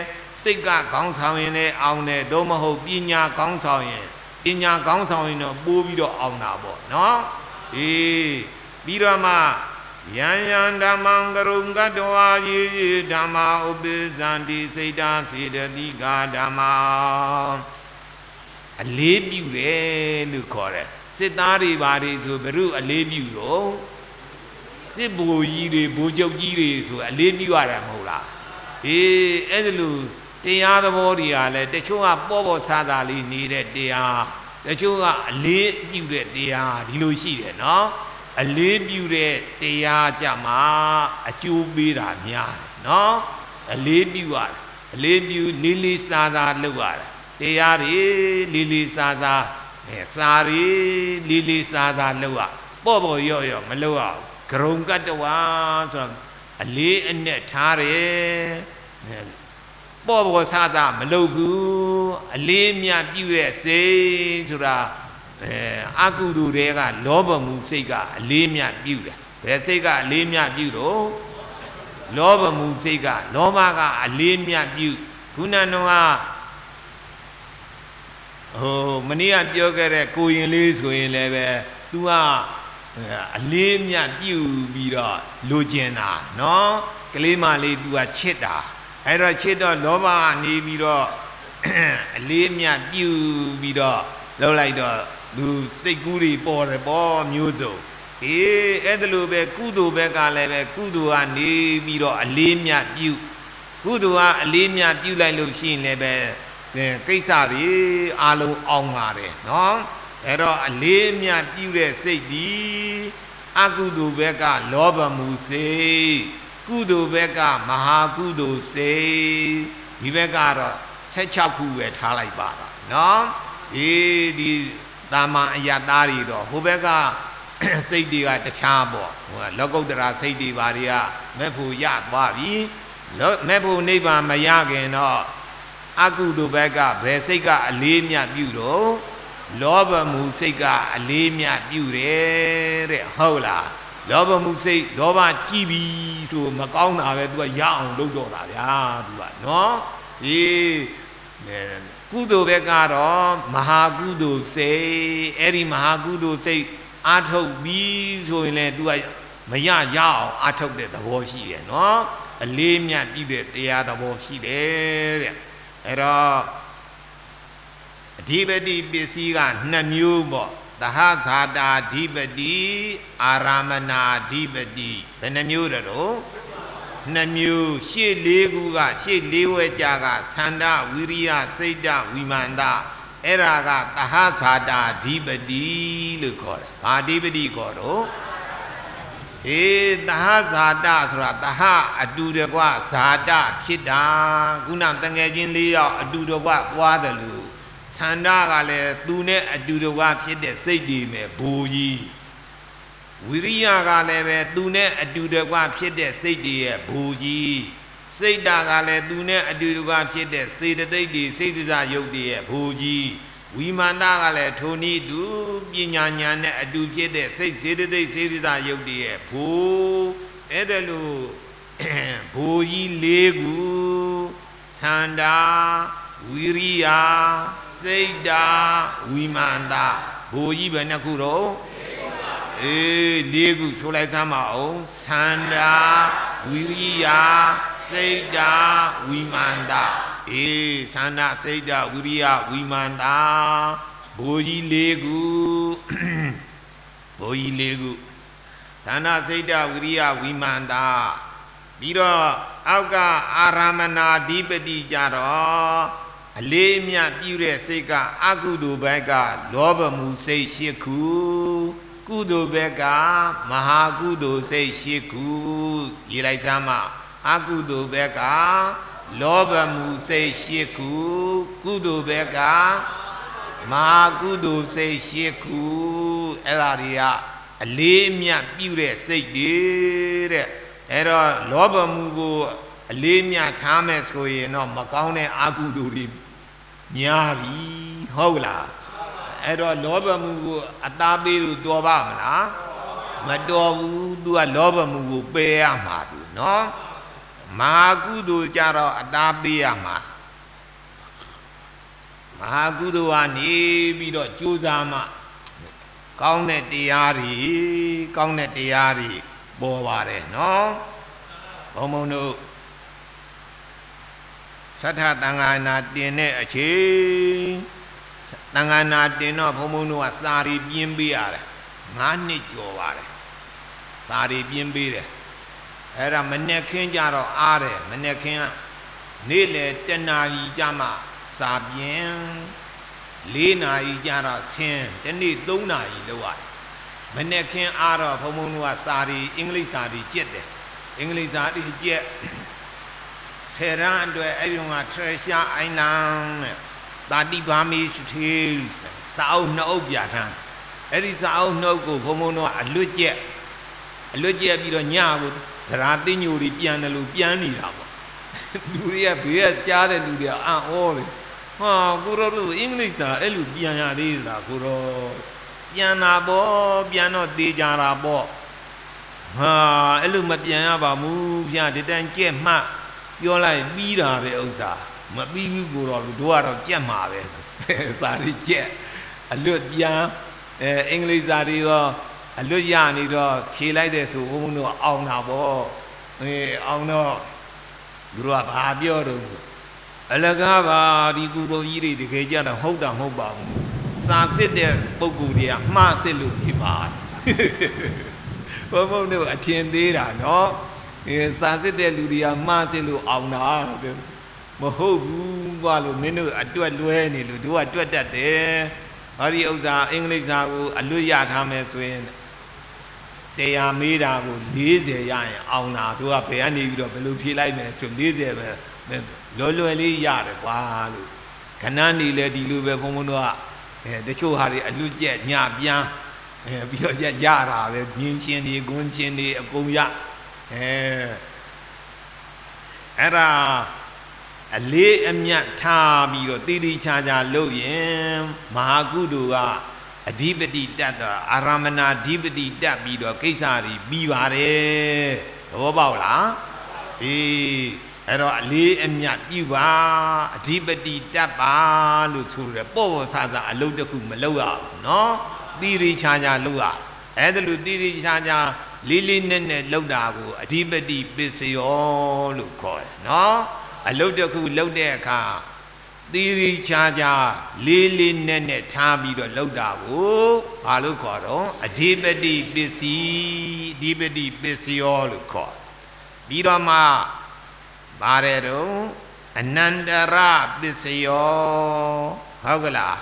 [SPEAKER 1] စိတ်ကခေါင်းဆောင်ရင်လည်းအောင်တယ်သို့မဟုတ်ပညာခေါင်းဆောင်ရင်တော့ပိုးပြီးတော့အောင်တာပေါ့နော်ပြီးတော့မှယံယံဓမ္မံကရုံကတဝါယေဓမ္မာဥပ္ပဇန္တိစိတ်တာစေတတိကာဓမ္မာအလေးပြုတယ်လို့ခေါ်တယ်စစ်သားတွေဘာတွေဆိုဘုရုအလေးပြုတော့စစ်ဘိုလ်ကြီးတွေဘိုလ်ချုပ်ကြီးတွေဆိုအလေးပြုရတယ်မဟုတ်လားအဲ့ဒါလို့တရားသဘောတွေကလည်းတချို့ကပေါ့ဆာသာလေးနေတဲ့တရားတချို့ကအလေးပြုတဲ့တရားဒီလိုရှိတယ်နော်အလေးပြုတဲ့တရားကြမှာအကျိုးပေးတာများတယ်နော်အလေးပြုရတယ်အလေးပြုလေးလေးစားစားလုပ်ရတယ်တရားတွေလေးလေးစားစားစာရီလေးလေးစားစားလုပ်ရပေါ့ရော့မလုပ်ရဂရုံကတ္တဝါဆိုတော့အလေးအနက်ထားတယ်ပေါ့စားစားမလုပ်ဘူးအလေးမြပြုတဲ့စိတ်ဆိုတာအကုသိုလ်တွေကလောဘမှုစိတ်ကအလေးမြပြုတယ်ဘယ်စိတ်ကအလေးမြပြုတော့လောဘမှုစိတ်ကလောဘကအလေးမြပြုခုနကတော့မနေ့ကပြောခဲ့တဲ့ကိုရင်လေးဆိုရင်လည်းပဲသူကအလေးမြပြုပြီးတော့လိုချင်တာနော်ကလေးမလေးသူကချစ်တာအဲ့တော့ချစ်တော့လောဘကနေပြီးတော့အလေးမြပြုပြီးတော့လှုပ်လိုက်တော့သူစိတ်ကူးတွေပေါ်တယ်ပေါ့မျိုးစုံအဲ့ဒါလိုပဲကုသိုလ်ဘက်ကလည်းပဲကုသိုလ်ကနေပြီးတော့အလေးမြပြုကုသိုလ်ကအလေးမြပြုလိုက်လို့ရှိရင်လည်းပဲကိစ္စတွေအလုံးအောင်ပါတယ်နော်အဲ့တော့အလေးမြပြုတဲ့စိတ်ဒီအကုသိုလ်ဘက်ကလောဘမှုစိတ်ကုသိုလ်ဘက်ကမဟာကုသိုလ်စိတ်ဒီဘက်ကတော့16ခုပဲထားလိုက်ပါတော့နော်ဒီတာမန်အယသားတွေတော့ဟိုဘက်ကစိတ်တွေကတခြားပေါ့လောကုတ္တရာစိတ်တွေဘာတွေကမဲ့ဖို့ရသွားပြီမဲ့ဖို့နိဗ္ဗာန်မရခင်တော့အကုသိုလ်ဘက်ကဘယ်စိတ်ကအလေးမြပြုတော့လောဘမှုစိတ်ကအလေးမြပြုတယ်တဲ့ဟုတ်လားလောဘမှုစိတ်လောဘကြီးပြီဆိုမကောင်းတာပဲသူကရအောင်လုပ်တော့တာဗျာသူကနော်ကုသိုလ်ဘက်ကတော့မဟာကုသိုလ်စိတ်အဲ့ဒီမဟာကုသိုလ်စိတ်အာထုတ်ပြီးဆိုရင်လည်းသူကမရအောင်အာထုတ်တဲ့သဘောရှိတယ်နော်အလေးမြပြုတဲ့တရားသဘောရှိတယ်တဲ့အဲ့တော့အဓိပတိပစ္စည်းက2မျိုးပေါ့သဟဇာတာအဓိပတိအာရမဏာအဓိပတိဘယ်နှမျိုးတော့2မျိုးရှေ့4ခုကရှေ့4ဝဲကြကသန္တာဝိရိယစိတ်တဝိမာန်တအဲ့ဒါကသဟဇာတာအဓိပတိလို့ခေါ်တယ်ဘာအဓိပတိခေါ်တော့သဟဇာတဆိုတာသဟအတူတကွဇာတဖြစ်တာခုနတငယ်ချင်း4ယောက်အတူတကွပွားတယ်လို့သန္တာကလည်းသူနဲ့အတူတကွဖြစ်တဲ့စိတ်တွေမဲ့ဘူကြီးဝိရိယကလည်းပဲသူနဲ့အတူတကွဖြစ်တဲ့စိတ်တွေရဲ့ဘူကြီးစိတ်ဓာတ်ကလည်းသူနဲ့အတူတကွဖြစ်တဲ့စေတသိက်တွေစိတ်ဒဇယုတ်တွေရဲ့ဘူကြီးဝိမာန်တကလည်းထိုနည်းတူပညာဉာဏ်နဲ့အတူဖြစ်တဲ့စိတ်စေတသိက်စေတဇယုတ်တွေရဲ့ဘူအဲ့ဒါလို့ဘူကြီး4ခုသန္တာဝိရိယစိတ်ဓာတ်ဝိမာန်တဘူကြီးပဲ2ခုတော့4ခုဆိုလိုက်စမ်းပါအောင်သန္တာဝိရိယစိတ်ဓာတ်ဝိမာန်တသန္တာစိတ်ဓာတ်ဝိရိယဝိမာန်တဘူကြီး4ခုဘူကြီး4ခုသန္တာစိတ်ဓာတ်ဝိရိယဝိမာန်တပြီးတော့အောက်ကအာရမဏာဓိပတိကြတော့အလေးအမြပြုတဲ့စိတ်ကအကုသိုလ်ဘက်ကလောဘမှုစိတ်8ခုကုသိုလ်ဘက်ကမဟာကုသိုလ်စိတ်8ခုရေးလိုက်စမ်းမအကုသိုလ်ဘက်ကလောဘမှုစိတ်8ခုကုသိုလ်ဘက်ကမဟာကုသိုလ်စိတ်8ခုအဲ့ဒါတွေကအလေးအမြပြုတဲ့စိတ်တွေတဲ့အဲ့တော့လောဘမှုကိုအလေးအမြထားမယ်ဆိုရင်တော့မကောင်းတဲ့အကုသိုလ်တွေများပြီဟုတ်လားအဲ့တော့လောဘမှုကိုအသားပေးလို့တော်ပါမလားမတော်ဘူးသူကလောဘမှုကိုပယ်ရမှာသူနော်မဟာကုသိုလ်ကြတော့အသားပေးရမှာ Maha Guru ani bido Juzama Kaunet diari Bovare, no? Homono Satha Tangana Dine Achi Tangana Dino Homono Sari Bimbiare Mani Jovare Sari Bimbire Era Manekin Jaro Are Manekin Nile Tenari Jama Sabien Lena Ijara Sin Teni Dona Iloa Manekin Ara Homono Sari English Sari Jette English Sari Jet Seran to everyone treasure island Tadi Bamis Hills Sao no Biatan Erisao no go Homono Alujet Bidonya would Ratinu Piana Lupiani Luria Pia Chare Luria all Guru English Elupiana Risa Guru Piana Bo Piano de Jarabo Elumapiana Bamu Pia didn't get ma you're like Bida Osa Mabi Guru Duar of Jamave Sari Jet Alutia English Adio Aluyani she like this who know on our ball. On no grew up Abio Alagava, the Guru Yiri, the Gajan, hold on, Hoba. San sit there, Boguria, Marcelu, Hiba. Bobo attend data, no? San sit there, Ludia, Marcelu, Auna. Mohobu, Walu, Minu, I do a dueni, do a do that there. Ariosa, English, Aluya, Hamas, when they are made out of lazy Auna, to a penny of Lupi like me, so lazy, Lolo Yard, Walu. Canani lady Lube Pomonoa, the show Harry, Aluja, Yabia, because Yara, the Minchin, Gunchin, Goya. Era. A lay and yet tabi or didi chaja loyem, Mahagudua, a dibity that Aramana dibity that be the Kesari, Bivare, Obaula, a lay and yet Biva, a dibity that Lusura, Bosaza, a lodaku Maloa, no? Didi chaja lua, Adalu didi chaja, Lily Nene Lodago, a dibity busy all look, no? A lodaku lodeka, Diri Chaja, Lily Nene Tabi the Lodago, Alukoro, a dibity busy all call. Bidoma Barero, Anandara Bisio, Hogala,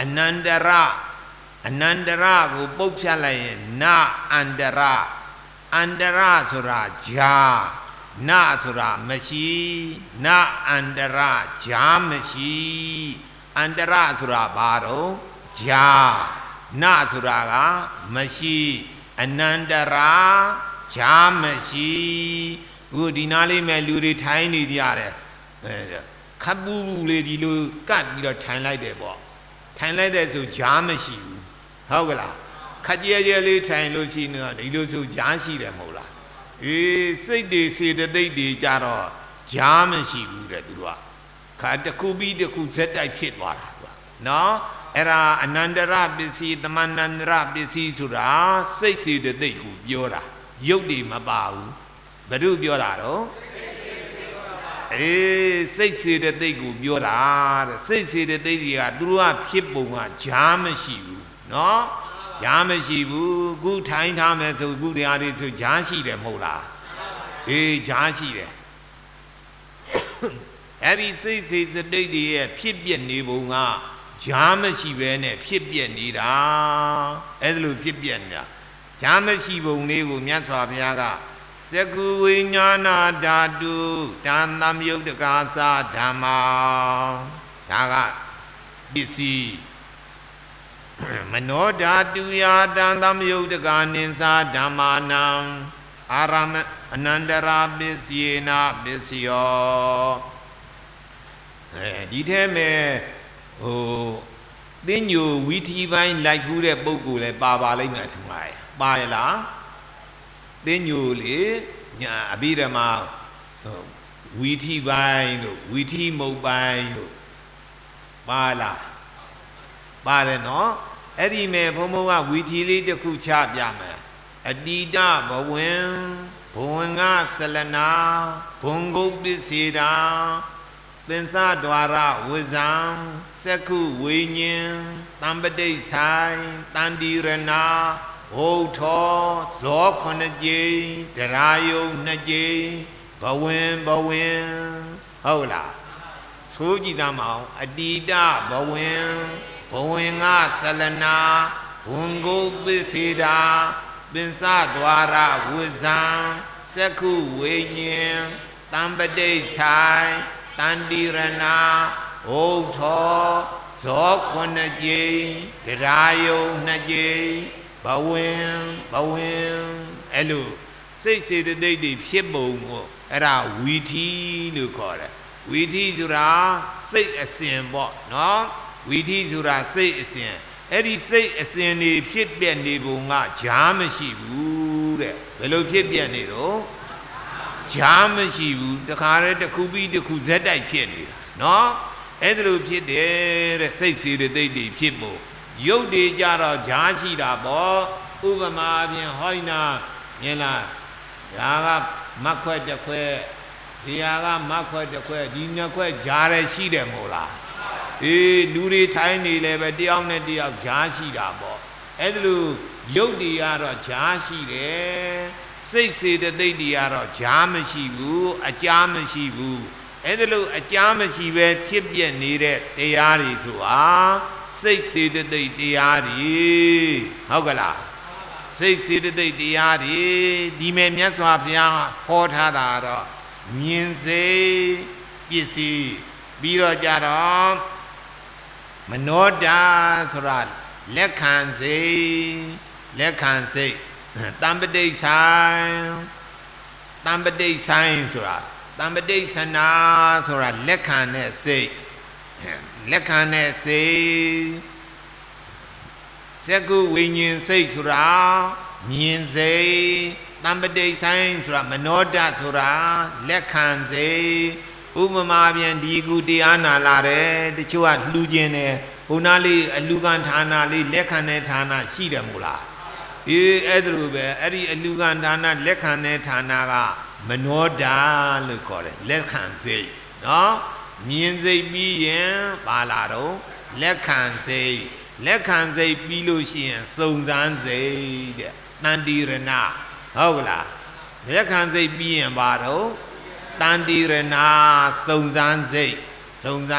[SPEAKER 1] Anandara, who Bokshale, Na Andara Sura Na Sura Mashi, Na Andara Jamashi, Andara Sura Baro, Ja, Na Suraga, Mashi, Anandara, Jamashi, Udinali Meluri Tiny Diare, Kabu Lady Lu, got me a time like that. Time like that to Jamashi, Hogala, Kadia Time Lucina, they do to Jansi the Mola. Say they say that they did Jaro, Jamashi would do. Katakubi the Kuzet I kid water. No, era Anandara busy, the Manandra busy Sura, say that they could Yora, Yodi Mabau, Badu Bioraro. Say that they could Biora, say that they drew up Shipbunga, Jamashi, no? Jamashibu, good time, so good to Jansi the Mola. Jansi. Every says the lady a Pibian Nibunga, Jamashi Vene, Pibian Nida, Elu Pibiana, Jamashibu Nebu Miasabiaga, Seku Yana Dadu, Danam Yogasa, Dama, Daga, Bisi. Manoda Duya Dandam Yoganinsa Damanam Aram Anandara Bisiena Bisio Diteme Oh then you witty vine like who the Bogule Baba like that Baila then you lay Abirama witty vine, witty mobile ပါလားပါတယ်နော်အဲ့ဒီမဲ့ဘုံဘုံကဝီထီလေးတစ်ခုချပြမယ်အတိတဘဝင်ဘဝင်ကဆလနာဘုံဂုတ်ပစ္စေတာပင်စဒွာရဝိဇံစက္ခုဝိညာဉ်တံပတိဆိုင်တန်တိရဏဟုတ်ထောဇော9ကြိမ်တရားယုံ2ကြိမ်ဘဝင်ဟုတ်လားဆိုကြည့်သားမအောင်အတိတဘဝင်ဘဝင်ကဆလနာဘုံကိုပစ္စေတာပင်စဒွာရဝိဇံစက္ခုဝိညာဉ်တံပတိဆိုင်တန်တိရဏဟုတ်ထောဇော9ကြိမ်တရားယုံ2ကြိမ်ဘဝင်အဲ့လိုစိတ်စေတသိက်တွေဖြစ်ပုံကိုအဲ့ဒါဝီထီလို့ခေါ်တယ်ဝီထီဆိုတာစိတ်အစဉ်ပေါ့နော်ဝီထီဆိုတာစိတ်အစဉ်အဲ့ဒီစိတ်အစဉ်တွေဖြစ်ပြနေပုံကဂျားမရှိဘူးတဲ့ဘယ်လိုဖြစ်ပြနေတော့ဂျားမရှိဘူးတခါတည်းတစ်ခုပြီးတစ်ခုဇက်တိုက်ဖြစ်နေတာနော်အဲ့ဒါလိုဖြစ်တယ်တဲ့စိတ်စေတသိက်တွေဖြစ်ဖို့ရုပ်တွေကြတော့ဂျားရှိတာပေါ့ဥပမာအပြင်ဟောင်းနာမြင်လားဒါကမတ်ခွက်တစ်ခွက်ဒီဟာကမတ်ခွက်တစ်ခွက်ဒီနှစ်ခွက်ဂျားလည်းရှိတယ်မို့လားလူတွေထိုင်းနေလဲပဲတယောက်နဲ့တယောက်ဂျားရှိတာပေါ့အဲ့ဒါလိုရုပ်တွေကတော့ဂျားရှိတယ်စိတ်စေတသိက်တွေကတော့ဂျားမရှိဘူးအကြားမရှိဘူးအဲ့ဒါလိုအကြားမရှိပဲဖြစ်ပြနေတဲ့တရားတွေဆိုတာစိတ်စေတသိက်တရားတွေဟုတ်ကလားစိတ်စေတသိက်တရားတွေဒီမဲ့မြတ်စွာဘုရားဟောထားတာတော့မြင်စေပစ္စည်းပြီးတော့ကြတော့မနောတာဆိုတာလက်ခံစိတ်တံပတိဆိုင်ဆိုတာတံပတိဆနာဆိုတာလက်ခံတဲ့စိတ်စက္ခုဝိညာဉ်စိတ်ဆိုတာမြင်စိတ်တံပတိဆိုင်ဆိုတာမနောတဆိုတာလက်ခံစိတ်ဥပမာပြန်ဒီကူတရားနာလာတယ်တချို့ကလှူခြင်းတယ်ဟိုနာလေးအလူကံဌာနလေးလက်ခံတဲ့ဌာနရှိတယ်မို့လားအဲ့ဒါလိုပဲအဲ့ဒီအလူကံဌာနလက်ခံတဲ့ဌာနကမနောတလို့ခေါ်တယ်လက်ခံစိတ်နော်မြင်စိတ်ပြီးရင်ပါလာတော့လက်ခံစိတ်ပြီးလို့ရှိရင်စုံစမ်းစိတ်တဲ့တန်တိရဏဟုတ်ကလားလက်ခံစိတ်ပြီးရင်ပါတော့တန်တိရဏစုံစမ်းတဲ့စိတ်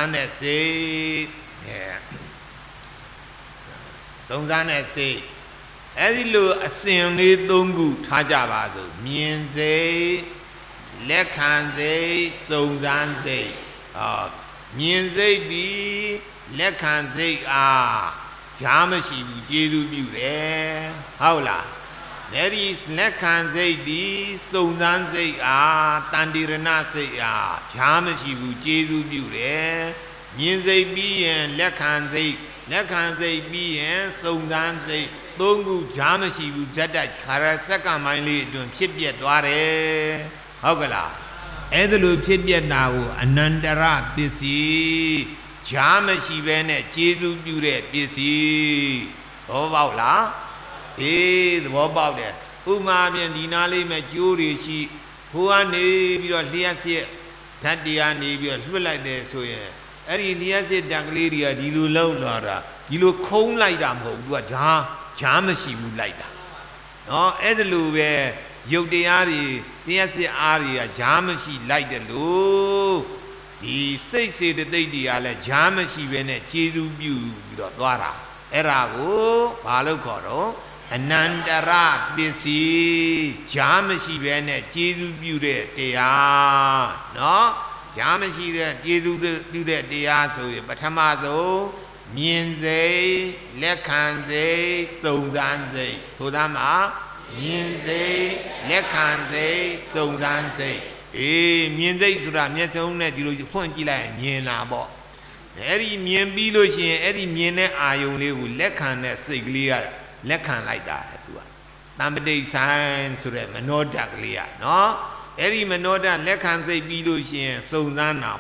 [SPEAKER 1] အဲ့ဒီလိုအစဉ်လေး၃ခုထားကြပါစို့မြင်စိတ်လက်ခံစိတ်စုံစမ်းစိတ်မြင်စိတ်ဒီလက်ခံစိတ်ဂျားမရှိဘူးကျေးဇူးပြုတယ်ဟုတ်လားအဲ့ဒီလက်ခံစိတ်ဒီစုံစမ်းစိတ်တန်တိရဏစိတ်ဂျားမရှိဘူးကျေးဇူးပြုတယ်မြင်စိတ်ပြီးရင်လက်ခံစိတ်ပြီးရင်စုံစမ်းစိတ်သုံးခုဂျားမရှိဘူးဇက်တိုက်ခါရစက္ကန့်ပိုင်းလေးအတွင်းဖြစ်ပြသွားတယ်ဟုတ်ကလားအဲ့ဒါလိုဖြစ်ပြတာကိုအနန္တရပစ္စည်းဂျားမရှိဘဲနဲ့ကျေးဇူးပြုတဲ့ပစ္စည်းသဘောပေါက်လားသဘောပေါက်တယ်ဥမာပြန်ဒီနာလေးမဲ့ကျိုးတွေရှိဟိုကနေပြီးတော့လျှက်စစ်ဓာတ်တရားနေပြီးတော့လွှတ်လိုက်တယ်ဆိုရင်အဲ့ဒီလျှက်စစ်တက်ကလေးတွေကဒီလိုလောက်လာတာဒီလိုခုံးလိုက်တာမဟုတ်ဘူးသူကဂျားမရှိဘူးလိုက်တာနော်အဲ့ဒါလိုပဲရုပ်တရားတွေလျှက်စစ်အားတွေကဂျားမရှိလိုက်တယ်လို့ဒီစိတ်စေတသိက်တွေကလည်းဂျားမရှိဘဲနဲ့ကျေးဇူးပြုပြီးတော့သွားတာအဲ့ဒါကိုဘာလို့ခေါ်တော့အနန္တရပစ္စည်းဂျားမရှိဘဲနဲ့ကျေးဇူးပြုတဲ့တရားနော်ဂျားမရှိတဲ့ကျေးဇူးပြုတဲ့တရားဆိုရင်ပထမဆုံးမြင်စိတ်လက်ခံစိတ်စုံစမ်းစိတ်ဆိုသားမှာမြင်စိတ်လက်ခံစိတ်စုံစမ်းစိတ်မြင်စိတ်ဆိုတာမျက်စုံနဲ့ဒီလိုဖွင့်ကြည့်လိုက်ရင်မြင်တာပေါ့အဲ့ဒီမြင်ပြီးလို့ရှိရင်အဲ့ဒီမြင်တဲ့အာယုံလေးကိုလက်ခံတဲ့စိတ်ကလေးကလက်ခံလိုက်တာတဲ့သူကတံပတိဆိုင်ဆိုတဲ့မနောဓာတ်ကလေးကနော်အဲ့ဒီမနောဓာတ်လက်ခံစိတ်ပြီးလို့ရှိရင်စုံစမ်းတာပေါ့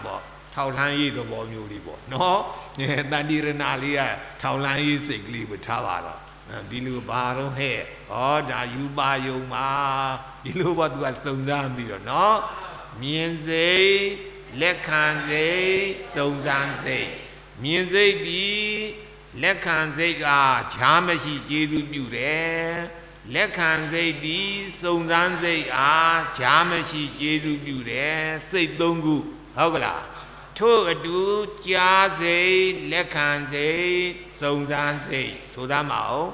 [SPEAKER 1] ထောက်လှမ်းရေးသဘောမျိုးလေးပေါ့နော်တန်တိရဏလေးကထောက်လှမ်းရေးစိတ်ကလေးကိုထားပါတော့ဒီလိုဘာတော့ဟဲ့ဟောဒါယူပါယုံပါဒီလိုပေါ့သူကစုံစမ်းပြီးတော့နော်မြင်စိတ်လက်ခံစိတ်စုံစမ်းစိတ်မြင်စိတ်ဒီလက်ခံစိတ်ကဈာမရှိကျေစုပြုတယ်လက်ခံစိတ်ဒီစုံစမ်းစိတ်အားဈာမရှိကျေစုပြုတယ်စိတ်သုံးခုဟုတ်ကလားထို့အတူကြားစိတ်လက်ခံစိတ်စုံစမ်းစိတ်ဆိုသားမအောင်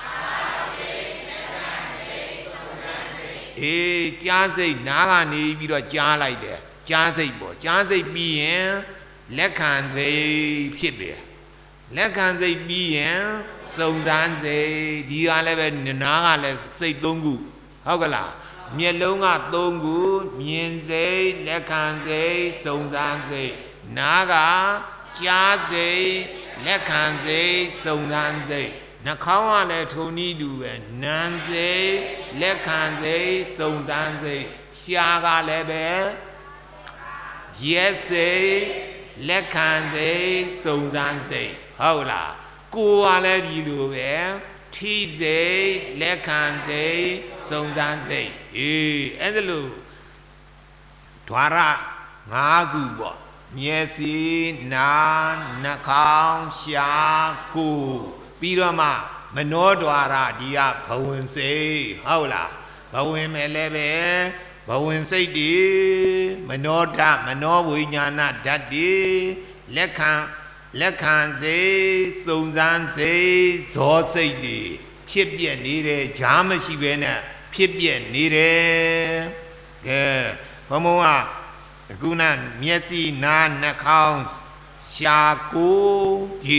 [SPEAKER 1] အေးကြားစိတ်နားကနေပြီးတော့ကြားလိုက်တယ်ကြားစိတ်ပေါ့ကြားစိတ်ပြီးရင်လက်ခံစိတ်ဖြစ်တယ်လက်ခံစိတ်ပြီးရင်စုံစမ်းစိတ်ဒီကလည်းပဲနားကလည်းစိတ်၃ခုဟုတ်ကလားမျက်လုံးက၃ခုမြင်စိတ်လက်ခံစိတ်စုံစမ်းစိတ်နားကကြားစိတ်လက်ခံစိတ်စုံစမ်းစိတ်နှာခေါင်းကလည်းထုံနည်းတူပဲနာမ်စိတ်လက်ခံစိတ်စုံစမ်းစိတ်ရှားကလည်းပဲရက်စိတ်လက်ခံစိတ်စုံစမ်းစိတ်ဟုတ်လားကိုယ်ကလည်းဒီလိုပဲထိစိတ်လက်ခံစိတ်စုံစမ်းစိတ်အေးအဲ့ဒါလို့ဓာရ၅ခုပေါ့မျက်စိနားနှာခေါင်းရှားကိုယ်ပြီးတော့မှမနောဓာရဒီကဘဝင်စိတ်ဟုတ်လားဘဝင်မယ်လည်းပဲဘဝင်စိတ်ဒီမနောဓာတ်မနောဝိညာဏဓာတ်ဒီလက်ခံစိတ်စုံစမ်းစိတ်ဇောစိတ်ဒီဖြစ်ပြနေတယ်ဈာမရှိဘဲနဲ့ဖြစ်ပြနေတယ်ကဲဘုံဘုံကအခုနမျက်စိနားနှာခေါင်းရှားကိုယ်ဒီ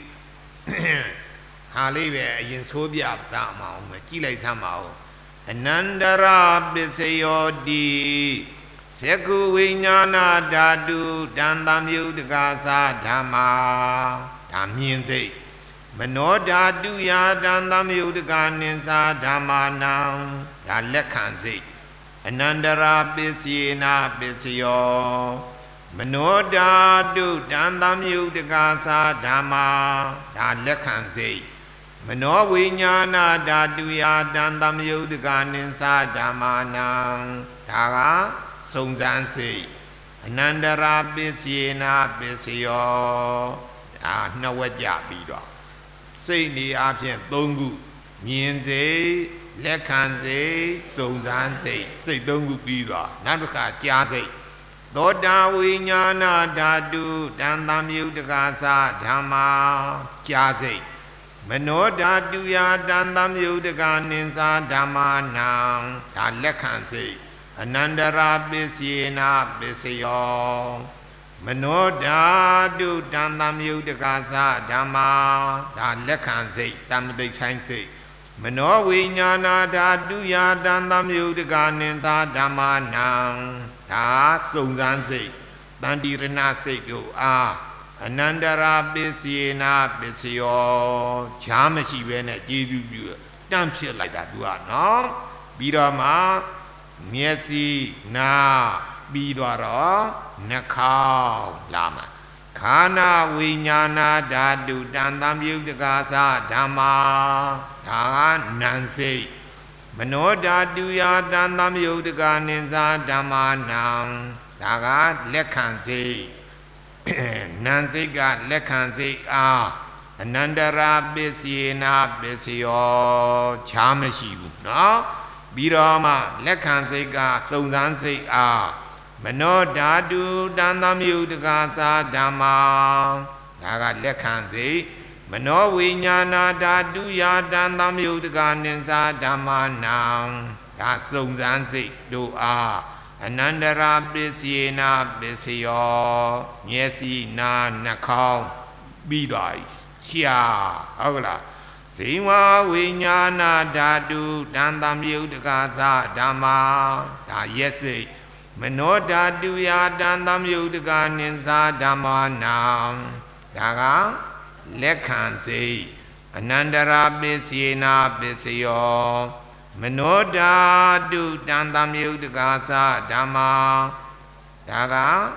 [SPEAKER 1] ဟာလေးပဲအရင်ဆိုးပြတာမအောင်ပဲကြည့်လိုက်စမ်းပါဦးအနန္တရာပစ္စယောတိသက္ကုဝိညာဏဓာတုတန်တမြုတ္တကာသဓမ္မာဒါမြင်စိတ်မနောဓာတုယာတန်တမြုတ္တကာနိသဓမ္မာနံဒါလက်ခံစိတ်အနန္တရာပစ္စယေနပစ္စယောမနောဓာတုတန်တမြုတ္တကာသဓမ္မာဒါလက်ခံစိတ်မနောဝိညာဏဓာတုယာတန်တမြုတ္တကာနိသဓမ္မာနံဒါကစုံစမ်းစိတ်အနန္တရာပစ္စယေနပစ္စယောဒါနှစ်ဝက်ကြပြီးတော့စိတ်နေအပြင်၃ခုမြင်စိတ်လက်ခံစိတ်စုံစမ်းစိတ်စိတ်၃ခုပြီးတော့နောက်တစ်ခါကြားစိတ်သောတာဝိညာဏဓာတုတန်တမြုတ္တကာသဓမ္မာကြားစိတ်မနောဓာတုယာတန်တမြုတ္တကာနိသဓမ္မာနံဒါလက်ခံစိတ်အနန္တရာပစ္စယေနပစ္စယောမနောဓာတုတန်တမြုတ္တကာသဓမ္မာဒါလက်ခံစိတ်တမ္မတိဆိုင်စိတ်မနောဝိညာဏဓာတုယာတန်တမြုတ္တကာနိသဓမ္မာနံဒါစုံစမ်းစိတ်တန်တိရဏစိတ်တို့အားအနန္တရာပစ္စယေနပစ္စယောဈာမရှိပဲနဲ့ကျေးဇူးပြုတန့်ဖြစ်လိုက်တာသူကနော်ပြီးတော့မှမျက်စိနားပြီးတော့နှာခေါင်းလာမှာခန္ဓာဝိညာဏဓာတုတန်တမြုတ္တကာသဓမ္မာဒါနံစိတ်မနောဓာတုယာတန်တမြုတ္တကာနိသဓမ္မာနံဒါကလက်ခံစိတ်နံစိတ်ကလက်ခံစိတ်အားအနန္တရာပစ္စယေနပစ္စယောဈာမရှိဘူးနော်ပြီးတော့မှလက်ခံစိတ်ကစုံစမ်းစိတ်အားမနောဓာတုတန်တမြုတ္တကာသဓမ္မာဒါကလက်ခံစိတ်မနောဝိညာဏဓာတုယာတန်တမြုတ္တကာနိသဓမ္မာနံဒါစုံစမ်းစိတ်တို့အားအနန္တရာပစ္စယေနပစ္စယောမျက်စိနားနှာခေါင်းပြီးတော့ရှာဟုတ်လားဇိဝဝိညာဏဓာတုတန်တမြုတ္တကာသဓမ္မာဒါရက်စိတ်မနောဓာတုယာတန်တမြုတ္တကာနိသဓမ္မာနံဒါကလက်ခံစိတ်အနန္တရာပစ္စယေနပစ္စယောမနောဓာတုတန်တမြုတ္တကာသဓမ္မာဒါက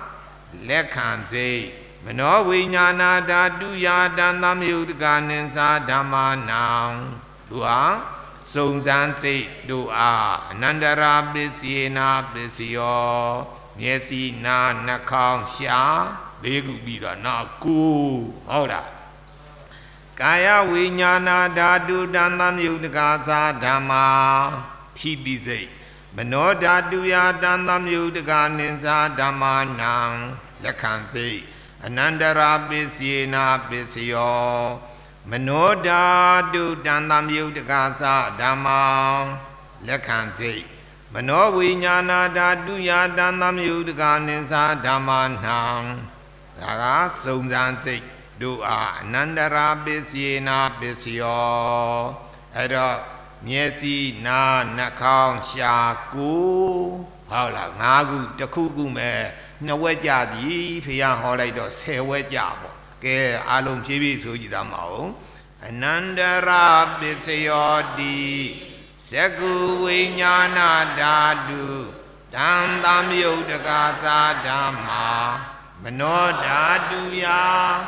[SPEAKER 1] လက်ခံစိတ်မနောဝိညာဏဓာတုယာတန်သမယုတကနိသဓမ္မနံသူဟာစုံစမ်းစိတ်တို့အားအနန္တရာပစ္စယေနာပစ္စယောမျက်စိနာနှာခေါင်းရှားလေးခုပြီးတော့နောက်ကိုဟုတ်လားကာယဝိညာဏဓာတုတန်သမယုတကသာဓမ္မာထိတိစိတ်မနောဓာတုယာတန်သမယုတကနိသဓမ္မနံလက်ခံစိတ်အနန္တရာပစ္စယေနာပစ္စယောမနောဓာတုတန်သမယုတကသာဓမ္မာလက်ခံစိတ်မနောဝိညာဏဓာတုယာတန်သမယုတကနိသဓမ္မနံဒါကစုံစမ်းစိတ်တို့အားအနန္တရာပစ္စယေနာပစ္စယောအဲ့တော့မျက်စိနာနှာခေါင်းရှားကိုဟုတ်လား၅ခုတစ်ခုခုမဲ့2ဝက်ကြသည်ဖះဟောလိုက်တော့10ဝက်ကြပေါ့ကဲအားလုံးဖြည်းဖြည်းဆိုကြည့်သားမအောင်အနန္တရာပစ္စယောတိသကုဝိညာဏဓာတုတံသမယုတကသာဓမ္မာမနောဓာတုယာ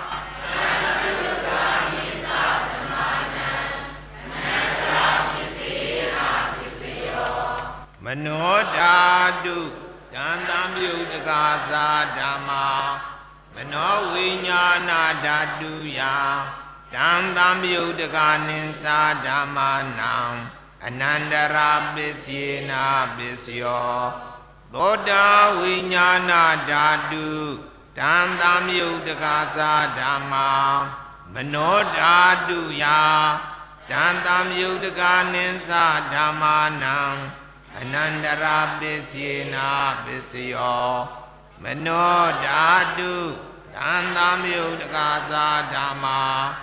[SPEAKER 1] မနောဓာတုတံသမယုတကသာဓမ္မာမနောဝိညာဏဓာတုယာတံသမယုတကနိသဓမ္မာနံအနန္တရာပစ္စယေနာပစ္စယောသောတာဝိညာဏဓာတုတံသမယုတကသာဓမ္မာမနောဓာတုယာတံသမယုတကနိသဓမ္မာနံအနန္တရာပစ္စယေနာပစ္စယောမနောဓာတုတံသမယုတကသာဓမ္မာ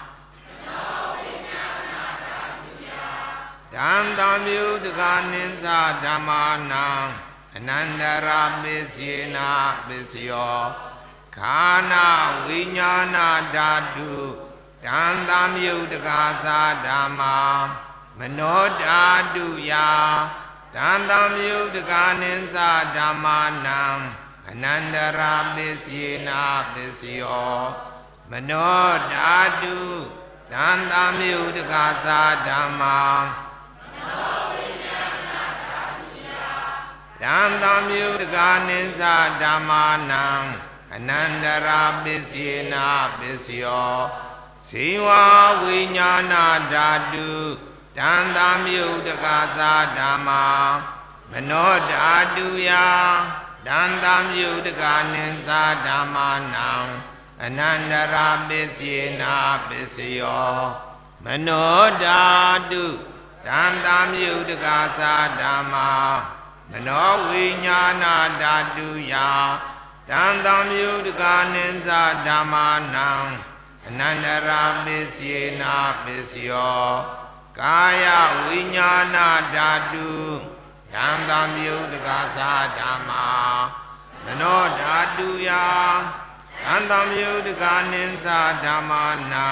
[SPEAKER 1] တံသမယုတကနိသဓမ္မာနံအနန္တရာပစ္စယေနာပစ္စယောခာနာဝိညာဏဓာတုတံသမယုတကသာဓမ္မာမနောဓာတုယာတံသမယုတကနိသဓမ္မာနံအနန္တရာပစ္စယေနာပစ္စယောမနောဓာတုတံသမယုတကသာဓမ္မာတံသမယုတကနိသဓမ္မာနံအနန္တရာပစ္စယေနာပစ္စယောဇေဝဝိညာဏဓာတုတံသမယုတကသာဓမ္မာမနောဓာတုယာတံသမယုတကနိသဓမ္မာနံအနန္တရာပစ္စယေနာပစ္စယောမနောဓာတုတံသမယုတကသာဓမ္မာမနောဝိညာဏဓာတုယာတံသမယုတကနိသဓမ္မာနံအနန္တရာပစ္စယေနာပစ္စယောကာယဝိညာဏဓာတုတံသမယုတကသာဓမ္မာမနောဓာတုယာတံသမယုတကနိသဓမ္မာနံ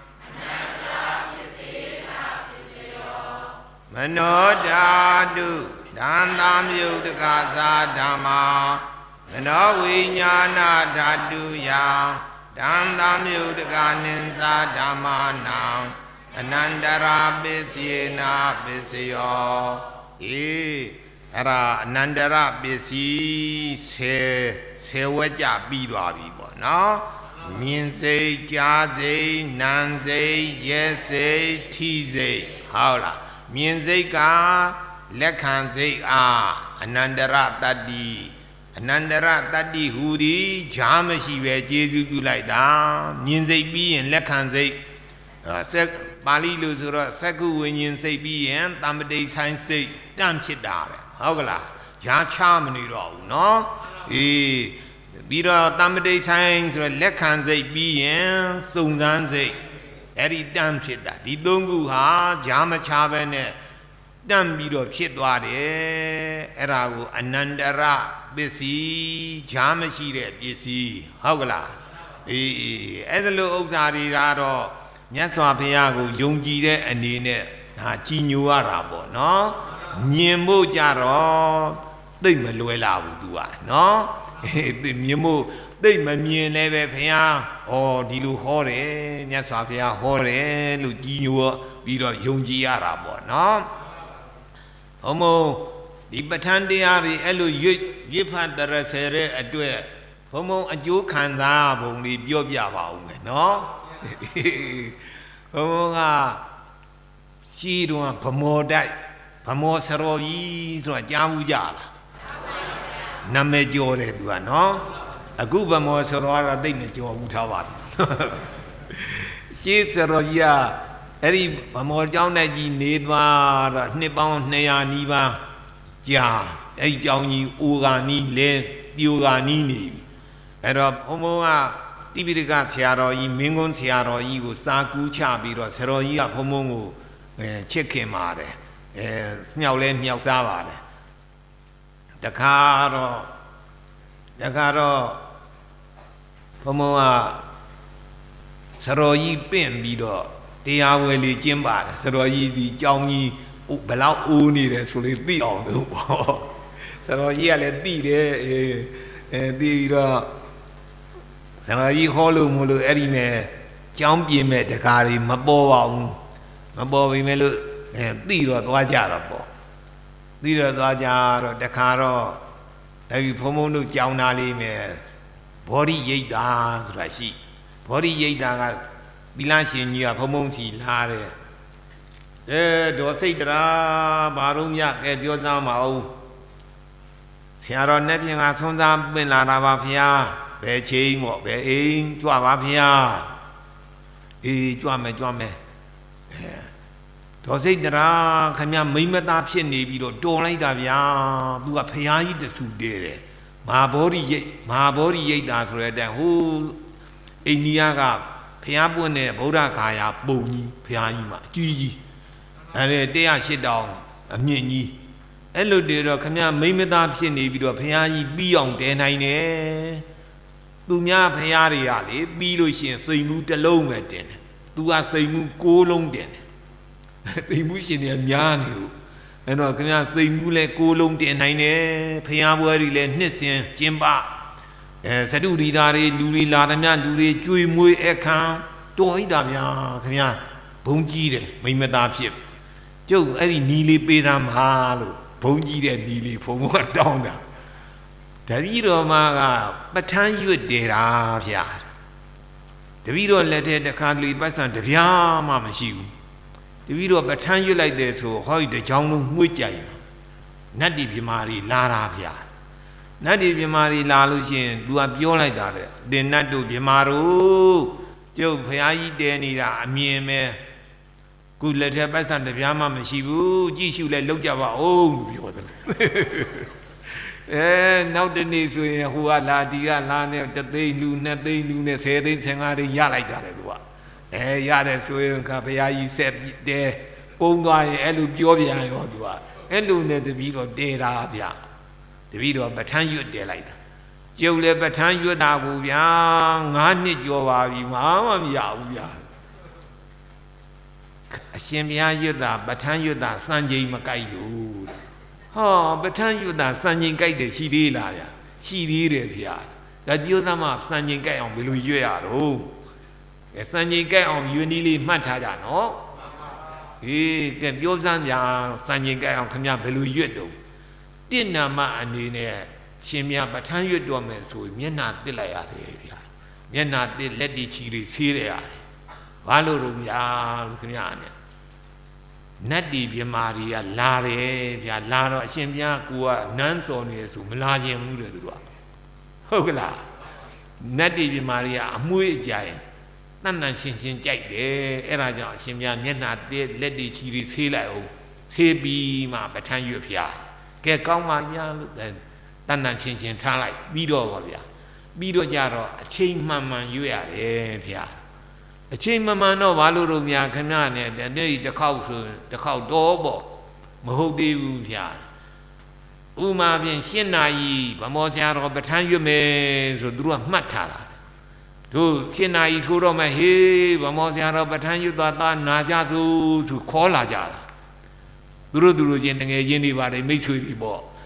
[SPEAKER 1] မနောဓာတုတံသမယုတကသာဓမ္မာမနောဝိညာဏဓာတုယာတံသမယုတကနိသဓမ္မာနံအနန္တရာပစ္စယေနာပစ္စယောအဲ့ဒါအနန္တရပစ္စည်း10ဝက်ကြပြီးသွားပြီပေါ့နော်မြင်စိတ်ကြားစိတ်နာမ်စိတ်ရဲစိတ်ထိစိတ်ဟုတ်လားမြင်စိတ်ကလက်ခံစိတ်အားအနန္တရတတ္တိအနန္တရတတ္တိဟူသည်ဈာမရှိပဲကျေစုပြုလိုက်တာမြင်စိတ်ပြီးရင်လက်ခံစိတ်ပါဠိလိုဆိုတော့သက္ကုဝိညာဉ်စိတ်ပြီးရင်တမ္ပတိဆိုင်စိတ်တန့်ဖြစ်တာတဲ့ဟုတ်ကလားဈာချမနေတော့ဘူးเนาะပြီးတော့တမ္ပတိဆိုင်ဆိုတော့လက်ခံစိတ်ပြီးရင်စုံစမ်းစိတ်အဲ့ဒီတန့်ဖြစ်တာဒီသုံးခုဟာဈာမချပဲနဲ့တန့်ပြီးတော့ဖြစ်သွားတယ်အဲ့ဒါကိုအနန္တရပစ္စည်းဈာမရှိတဲ့ပစ္စည်းဟုတ်ကလားအဲ့ဒါလိုဥစ္စာတွေကတော့မြတ်စွာဘုရားကိုယုံကြည်တဲ့အနေနဲ့ဒါကြီးညိုရတာပေါ့နော်မြင်ဖို့ကြတော့သိမလွယ်လာဘူး तू อ่ะเนาะမြင်ဖို့သိမမြင်လည်းပဲဘုရားဩဒီလိုဟောတယ်မြတ်စွာဘုရားဟောတယ်လို့ကြီးညိုပြီးတော့ယုံကြည်ရတာပေါ့နော်ဟောမို့ဒီပဋ္ဌာန်းတရားတွေအဲ့လိုရွတ်ဖတ်တရဆယ်တဲ့အတွက်ဘုံဘုံအကျိုးခံစားပုံလေးပြောပြပါဦးမယ်နော်ဘုံဘုံကရှိတော့ဗမောတိုက်ဗမောစရောကြီးဆိုတာကြားဘူးကြလားနာမည်ကျော်တယ်သူကနော်အခုဗမောစရောကတော့သိမကျော်ဘူးထားပါရှေးစရောကြီးကအဲ့ဒီဗမောကျောင်းတိုက်ကြီးနေသွားတော့နှစ်ပေါင်း200နီးပါးကြာအဲ့ဒီကျောင်းကြီးအိုဂာနီးလဲပြိုဂာနီးနေပြီအဲ့တော့ဘုံဘုံကတိပိဋကဆရာတော်ကြီးမင်းကွန်းဆရာတော်ကြီးကိုစာကူးချပြီးတော့ဆရာတော်ကြီးကဘုံဘုံကိုချစ်ခင်ပါတယ်မြောက်လဲမြောက်စားပါတယ်တခါတော့ဘုံဘုံကဆရာတော်ကြီးပင့်ပြီးတော့တရားဝယ်လေးကျင်းပါတယ်ဆရာတော်ကြီးဒီကျောင်းကြီးဘလောက်အိုးနေတယ်ဆိုလေသိအောင်လို့ပေါ့ဆရာတော်ကြီးကလည်းသိတယ်သိပြီးတော့ဆရာတော်ကြီးဟောလို့မလို့အဲ့ဒီမဲ့ကျောင်းပြင်မဲ့တကားတွေမပေါ်ပါဘူးမပေါ်ပြီမဲ့လို့သိတော့သွားကြတော့ပေါ့သိတော့သွားကြတော့တခါတော့အဲ့ဒီဘုံဘုံတို့ကျောင်းသားလေးမဲ့ဘောဓိရိတ်တာဆိုတာရှိဘောဓိရိတ်တာကသီလရှင်ကြီးကဘုံဘုံစီလာတယ်ဒေါ်စိတ်တရာဘာလို့မြကဲပြောသားမအောင်ဆရာတော်နဲ့ပြင်ကဆွမ်းစားပင်လာတာပါဗျာဘယ်ချိန်ပေါ့ဘယ်အိမ်ကြွပါဗျာအေးကြွမယ်ဒေါ်စိတ်တရာခမမိမသားဖြစ်နေပြီးတော့တော်လိုက်တာဗျာသူကဖျားကြီးတဆူတဲတယ်မဟာဘောဓိရိတ်တာဆိုတဲ့အတိုင်းဟိုအိန္ဒိယကဖျားပွင့်တဲ့ဗုဒ္ဓဂါယာပုံကြီးဖျားကြီးမှာအကြီးကြီးအဲ့ဒီ108တောင်အမြင့်ကြီးအဲ့လိုတည်းတော့ခမမိမသားဖြစ်နေပြီးတော့ဘုရားကြီးပြီးအောင်တဲနိုင်တယ်သူများဘုရားတွေကလေပြီးလို့ရှိရင်စိန်မှုတစ်လုံးပဲတင်တယ်သူကစိန်မှု6လုံးတင်တယ်စိန်မှုရှင်တွေကများနေလို့အဲ့တော့ခမစိန်မှုလဲ6လုံးတင်နိုင်တယ်ဘုရားပွဲတွေလဲနှစ်စဉ်ကျင်းပသတုဒီတာတွေလူတွေလာသမျှလူတွေကြွေမွေးအခမ်းတော်ဟိတာဗျာခမဘုံကြီးတယ်မိမသားဖြစ်ကျုပ်အဲ့ဒီနီလေးပေးသားမှာလို့ဘုံကြီးတဲ့နီလေးဖုံကတောင်းတာတပည့်တော်မကပဋ္ဌာန်းရွတ်တယ်တာဗျာတပည့်တော်လက်ထဲတစ်ခါတလေပတ်စံတပြားမှမရှိဘူးတပည့်တော်ပဋ္ဌာန်းရွတ်လိုက်တယ်ဆိုဟောဒီတကြောင်လုံးမှု့ကြိုင်နတ်ဒီပြမာတွေလာတာဗျာနတ်ဒီပြမာတွေလာလို့ရှိရင်သူကပြောလိုက်တာတဲ့တင်နတ်တို့ပြမာတို့ကျုပ်ဖရာကြီးတဲနေတာအမြင်ပဲခုလက်ထက်ပတ်စံတပြားမှမရှိဘူးကြည့်ရှုလဲလောက်ကြပါဦးပြောတယ်နောက်တနေ့ဆိုရင်ဟိုကလာဒီကလာနဲ့1သိန်းလူ2သိန်းလူနဲ့10သိန်း15သိန်းရလိုက်တာလေသူကရတယ်ဆိုရင်ခါဘုရားကြီးဆက်တဲကုန်းသွားရင်အဲ့လိုပြောပြန်ရောသူကအဲ့လိုနဲ့တပည့်တော်တဲတာဗျတပည့်တော်ပဋ္ဌာန်းရွတ်တဲလိုက်တာကျုပ်လည်းပဋ္ဌာန်းရွတ်တာဘူးဗျာ9နှစ်ကျော်ပါပြီမှမရဘူးဗျာအရှင်ဘုရားရွတ်တာပဋ္ဌာန်းရွတ်တာစံချိန်မကိုက်ဘူးဟောပဋ္ဌာန်းရွတ်တာစံချိန်ကိုက်တယ်ရှိသေးလားဗျာရှိသေးတယ်ဗျာဒါပြောသမစံချိန်ကိုက်အောင်ဘယ်လိုရွတ်ရတော့စံချိန်ကိုက်အောင်ရွတ်နည်းလေးမှတ်ထားကြနော်ကဲပြောစမ်းဗျာစံချိန်ကိုက်အောင်ခင်ဗျာဘယ်လိုရွတ်တော့တင့်နာမအနေနဲ့ရှင်မြတ်ပဋ္ဌာန်းရွတ်တော်မယ်ဆိုမျက်နှာတစ်လိုက်ရတယ်ဗျာမျက်နှာတစ်လက်တီချီလေးဆေးရတယ်ဘာလို့တော့ဗျာလို့ခင်ဗျာနဲ့နတ်ဒီပြမာတွေကလာတယ်ဗျာလာတော့အရှင်ဘုရားကိုကနန်းစော်နေဆိုမလာခြင်းဘူးတဲ့သူတို့ကဟုတ်ကလားနတ်ဒီပြမာတွေကအမွှေးအကြိုင်တန်တန်ရှင်းရှင်းကြိုက်တယ်အဲ့ဒါကြောင့်အရှင်ဘုရားမျက်နှာတစ်လက်တီချီလေးဆေးလိုက်အောင်ဆေးပြီးမှပဋ္ဌာန်းရွတ်ဖျားကဲကောင်းပါညာလို့တန်တန်ရှင်းရှင်းထားလိုက်ပြီးတော့ပါဗျာပြီးတော့ကြတော့အချိန်မှန်မှန်ရွတ်ရတယ်ဗျာအချိန်မှန်တော့ဘာလို့တော့များခဏနဲ့တဲ့တစ်ခေါက်ဆိုတစ်ခေါက်တော့ပေါ့မဟုတ်သေးဘူးဗျာဥမာဖြင့်7နာရီဗမောဆရာတော်ပဋ္ဌာန်းရွတ်မယ်ဆိုသူတို့ကမှတ်ထားတာတို့7နာရီထိုးတော့မှဟေးဗမောဆရာတော်ပဋ္ဌာန်းရွတ်သွားတာနာကြသူဆိုခေါ်လာကြတာသူတို့ချင်းတငယ်ချင်းတွေပါတယ်မိတ်ဆွေတွေပေါ့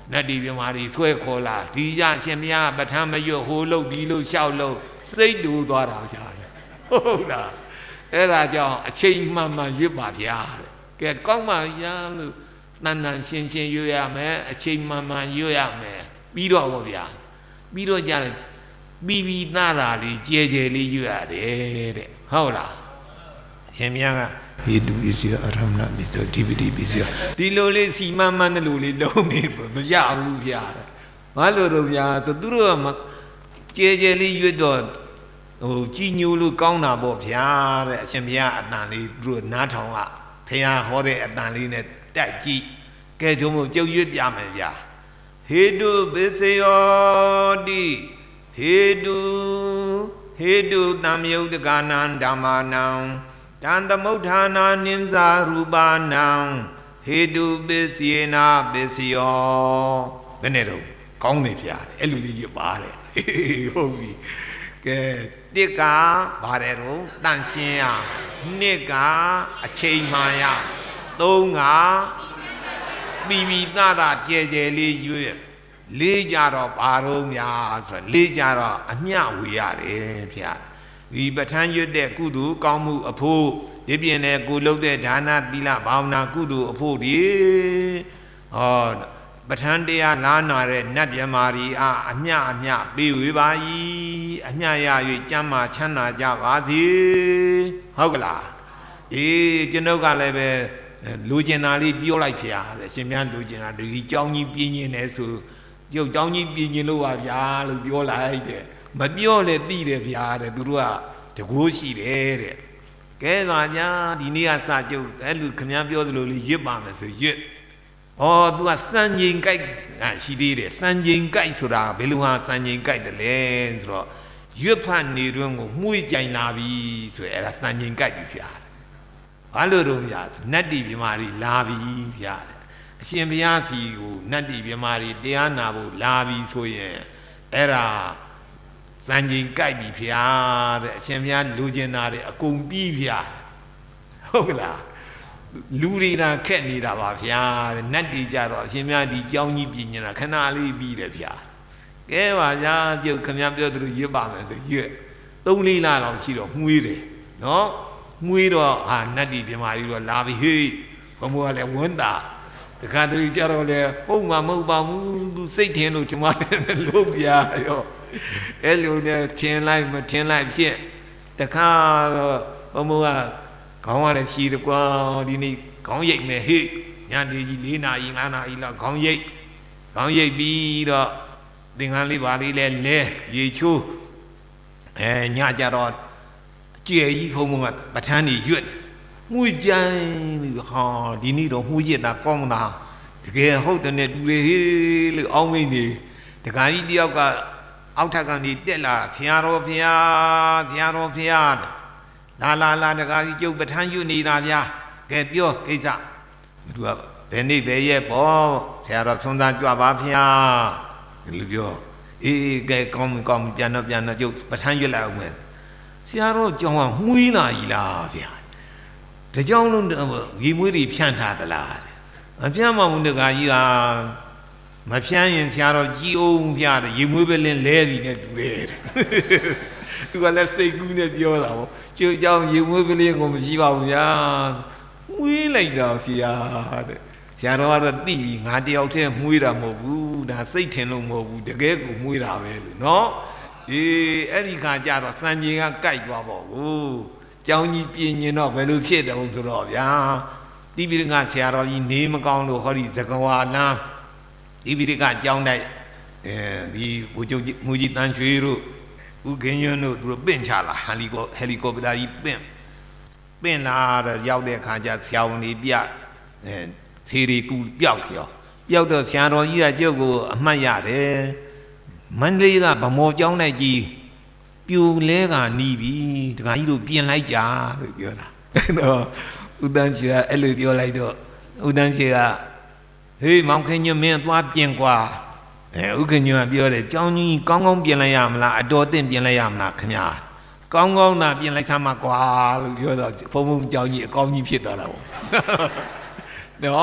[SPEAKER 1] နတ်ဒီမြမာတွေဆွဲခေါ်လာဒီကြရှင်မရပဋ္ဌာန်းမရွတ်ဟိုလို့ဒီလို့ရှောက်လို့စိတ်တူသွားတာကြာတယ်ဟုတ်လားအဲ့ဒါကြောင့်အချိန်မှန်မှန်ရွတ်ပါဗျာကဲကောင်းပါရလို့တန်တန်ရှင်းရှင်းရွတ်ရမယ်အချိန်မှန်မှန်ရွတ်ရမယ်ပြီးတော့ဗောဗျာပြီးတော့ကြာပြီးပြီးသားတာလေးကြဲကြဲလေးရွတ်ရတယ်တဲ့ဟုတ်လားရှင်မြတ်ကဟေတုပစ္စည်းအရမဏပစ္စည်းဒီပတိပစ္စည်းဒီလိုလေးစီမံမှန်းတဲ့လိုလေးလုံးနေမရဘူးဗျာဘာလို့တော့ဗျာသူတို့ကကြဲကြဲလေးရွတ်တော့ဟိုကြီးညိုလို့ကောင်းတာပေါ့ဗျာတဲ့အရှင်ဘုရားအတန်လေးသူတို့နားထောင်ကဖះဟောတဲ့အတန်လေးနဲ့တိုက်ကြည့်ကဲတို့မို့ကြုံရွတ်ပြမယ်ဗျာဟေတုပစ္စယောတိဟေတုတံယုတ်တကနံဓမ္မာနံတံသမုဋ္ဌာနာနိဇာရူပါနံဟေတုပစ္စယေနာပစ္စယောဘယ်နဲ့တော့ကောင်းနေဗျာအဲ့လိုလေးရပါတယ်ဟုတ်ပြီကဲတစ်ကပါတယ်တော့တန့်ရှင်းရနှစ်ကအချိန်မှန်ရသုံးကပြီးပြီးသားတာကြဲကြဲလေးရွေ့လေးကြတော့ဘာတော့များဆိုတော့လေးကြတော့အမျှဝေရတယ်ဗျာဒီပဋ္ဌာန်းရွတ်တဲ့ကုသိုလ်ကောင်းမှုအဖို့ဒီပြင်နဲ့ကိုလုပ်တဲ့ဒါနသီလဘာဝနာကုသိုလ်အဖို့ဒီဟောပဋ္ဌာန်းတရားနာနာတဲ့နတ်မြမာရီအားအမျှပေးဝေပါ၏အမျှရ၍ကျမ်းမာချမ်းသာကြပါစေဟုတ်ကလားကျွန်ုပ်ကလည်းပဲလူကျင်တာလေးပြောလိုက်ဖျားတယ်ရှင်များလူကျင်တာဒီเจ้าကြီးပြင်းနေတယ်ဆိုကျုပ်เจ้าကြီးပြင်းနေလို့ပါဗျာလို့ပြောလိုက်တယ်မပြောလဲသိတယ်ဗျာတဲ့သူတို့ကတကိုးရှိတယ်တဲ့ကဲပါညာဒီနေ့ကစကျုပ်အဲ့လူခင်ဗျားပြောသလိုလေးရွတ်ပါမယ်ဆိုရွတ်သူကစံချိန်ကြိုက်ရှိသေးတယ်စံချိန်ကြိုက်ဆိုတာဘယ်လိုဟာစံချိန်ကြိုက်တယ်လဲဆိုတော့ရွတ်ဖတ်နေတွင်ကိုမှု့ကြိုင်လာပြီဆိုအဲ့ဒါစံချိန်ကြိုက်ပြီဗျာဘာလို့တော့ဗျာနတ်တိပြမာတွေလာပြီဗျာအရှင်ဘုရားစီကိုနတ်တိပြမာတွေတရားနာဖို့လာပြီဆိုရင်အဲ့ဒါစံချိန်ကြိုက်ပြီဗျာတဲ့အရှင်ဘုရားလူကျင်တာတွေအကုန်ပြီးဗျာဟုတ်ကလားလူတွေသာခက်နေတာပါဗျာတဲ့နတ်တွေကြတော့အရှင်မြတ်ဒီကြောင်းကြီးပြင်နေတာခဏလေးပြီးတယ်ဗျာကဲပါဗျာကျုပ်ခင်ဗျားပြောသလိုရွတ်ပါမယ်ဆိုရွတ်3-4လလောက်ရှိတော့မှုေးတယ်နော်မှုေးတော့နတ်တွေပြမာတွေတော့လာပြီဟေးဘုံကလည်းဝန်းတာတခါတည်းကြတော့လေပုံမှန်မဟုတ်ပါဘူးသူစိတ်ထင်လို့ဒီမှာလို့ပြရောအဲ့လိုနဲ့ထင်လိုက်မထင်လိုက်ဖြစ်တခါဘုံကခေါင်းရတဲ့ရှိတကွာဒီနေ့ခေါင်းရိပ်မယ်ဟေ့ညနေကြီး4 နာရီ5 နာရီလောက်ခေါင်းရိပ်ပြီးတော့သင်္ကန်းလေးပါလေးလဲရေချိုးညကြတော့ကြည်ကြီးဖုံကပဋ္ဌာန်းကြီးရွတ်မှုကြိုင်ဟာဒီနေ့တော့မှုရစ်တာကောင်းတာတကယ်ဟုတ်တယ်နဲ့တူလေဟေးလို့အောင်းမိနေတခါကြီးတယောက်ကအောက်ထပ်ကနေတက်လာဆရာတော်ဖျားလာတကားကြီးကျုပ်ပဋ္ဌာန်းရွတ်နေတာဗျာကဲပြောကိစ္စသူကဘယ်နေ့ဘယ်ရက်ပေါ့ဆရာတော်ဆွမ်းသားကြွပါဗျာဒီလိုပြောကဲကောင်းပြန်တော့ကျုပ်ပဋ္ဌာန်းရွတ်လိုက်အောင်မယ်ဆရာတော်ကြောင်းကမှုေးလာကြီးလားဗျာတကြောင်လုံးရေမွေးတွေဖြန့်ထားသလားမဖြန့်မဘူးတကားကြီးကမဖြန့်ရင်ဆရာတော်ကြီးအောင်ဗျာရေမွေးပဲလဲပြီနဲ့တူတယ်သူကလည်းစိတ်ကူးနဲ့ပြောတာပေါ့ကျိုးကြောင်ရေမွေးကလေးကိုမရှိပါဘူးဗျာမွေးလိုက်တာဆရာတဲ့ဆရာတော်ကတော့သိပြီငါတယောက်တည်းမွေးတာမဟုတ်ဘူးဒါစိတ်ထင်လို့မဟုတ်ဘူးတကယ်ကိုမွေးတာပဲလို့နော်အဲ့ဒီခါကျတော့စံချိန်ကကြိုက်သွားပေါ့ကိုကျောင်းကြီးပြင်ရင်တော့ဘယ်လိုဖြစ်တယ်ဆိုတော့ဗျာတိပိဋကဆရာတော်ကြီးနေမကောင်းလို့ဟောဒီသကဝါလမ်းတိပိဋကကျောင်းတိုက်ဒီဘုချုပ်မူကြီးတန်ရွှေတို့ဥက္ကင်းရွန်းတို့သူတို့ပင့်ချလာဟယ်လီကော်ပတာကြီးပင့်လာတော့ရောက်တဲ့အခါကျဆရာဝန်ကြီးပြခြေရီကူပျောက်တော့ဆရာတော်ကြီးကကျုပ်ကိုအမှတ်ရတယ်မန္တလေးကဗမော်ကျောင်းလိုက်ကြီးပြူလဲကနီးပြီတခါကြီးတို့ပြင်လိုက်ကြလို့ပြောတာတော့ဦးတန်းချေကအဲ့လိုပြောလိုက်တော့ဦးတန်းချေကဟေးမောင်ခင်ညမင်းသွားပြင်ကွာဥက္ကညွန့်ပြောတယ်ကျောင်းကြီးကောင်းပြင်လိုက်ရမလားအတော်တင်ပြင်လိုက်ရမလားခင်ဗျာကောင်းသာပြင်လိုက်စမ်းပါကွာလို့ပြောတော့ဘုံကျောင်းကြီးအကောင်းကြီးဖြစ်သွားတာပေါ့နော်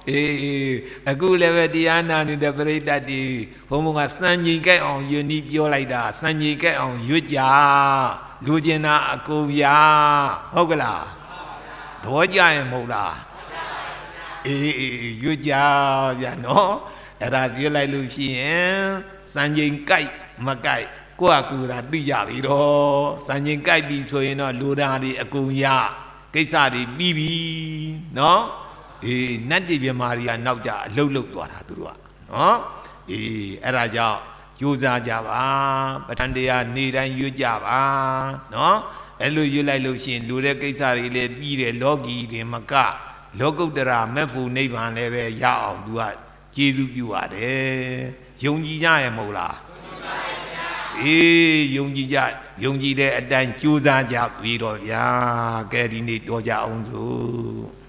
[SPEAKER 2] Aku level Diana ni dah berita di pemunga sanji kai on uni bio lai dah sanji kai on yuja lu jena aku yaဟုတ်ကလားသဘောကျရင်မဟုတ်လားyuja ဗျာနော်အဲ့ဒါပြောလိုက်လို့ရှိရင်စံချိန်ကြိုက်မကြိုက်ကိုယ့်အကူသာသိကြပြီတော့စံချိန်ကြိုက်ပြီဆိုရင်တော့လူသားတွေအကုန်ရကိစ္စတွေပြီးပြီနော်နတ်တိပြမာရီကနောက်ကြအလုတ်လုတ်သွားတာသူတို့ကနော်အဲ့ဒါကြောင့်ကြိုးစားကြပါပဋ္ဌာန်းတရားနေတိုင်းရွတ်ကြပါနော်အဲ့လိုရွတ်လိုက်လို့ရှိရင်လူတဲ့ကိစ္စတွေလည်းပြီးတယ်လောကီတွေမကလောကုတ္တရာမက်ဖို့နိဗ္ဗာန်လည်းပဲရအောင်သူကကျေးဇူးပြုပါတယ်ယုံကြည်ကြရမဟုတ်လားယုံကြည်ကြယုံကြည်တဲ့အတိုင်းကြိုးစားကြပြီးတော့ဗျာကဲဒီနေ့တော်ကြအောင်စို့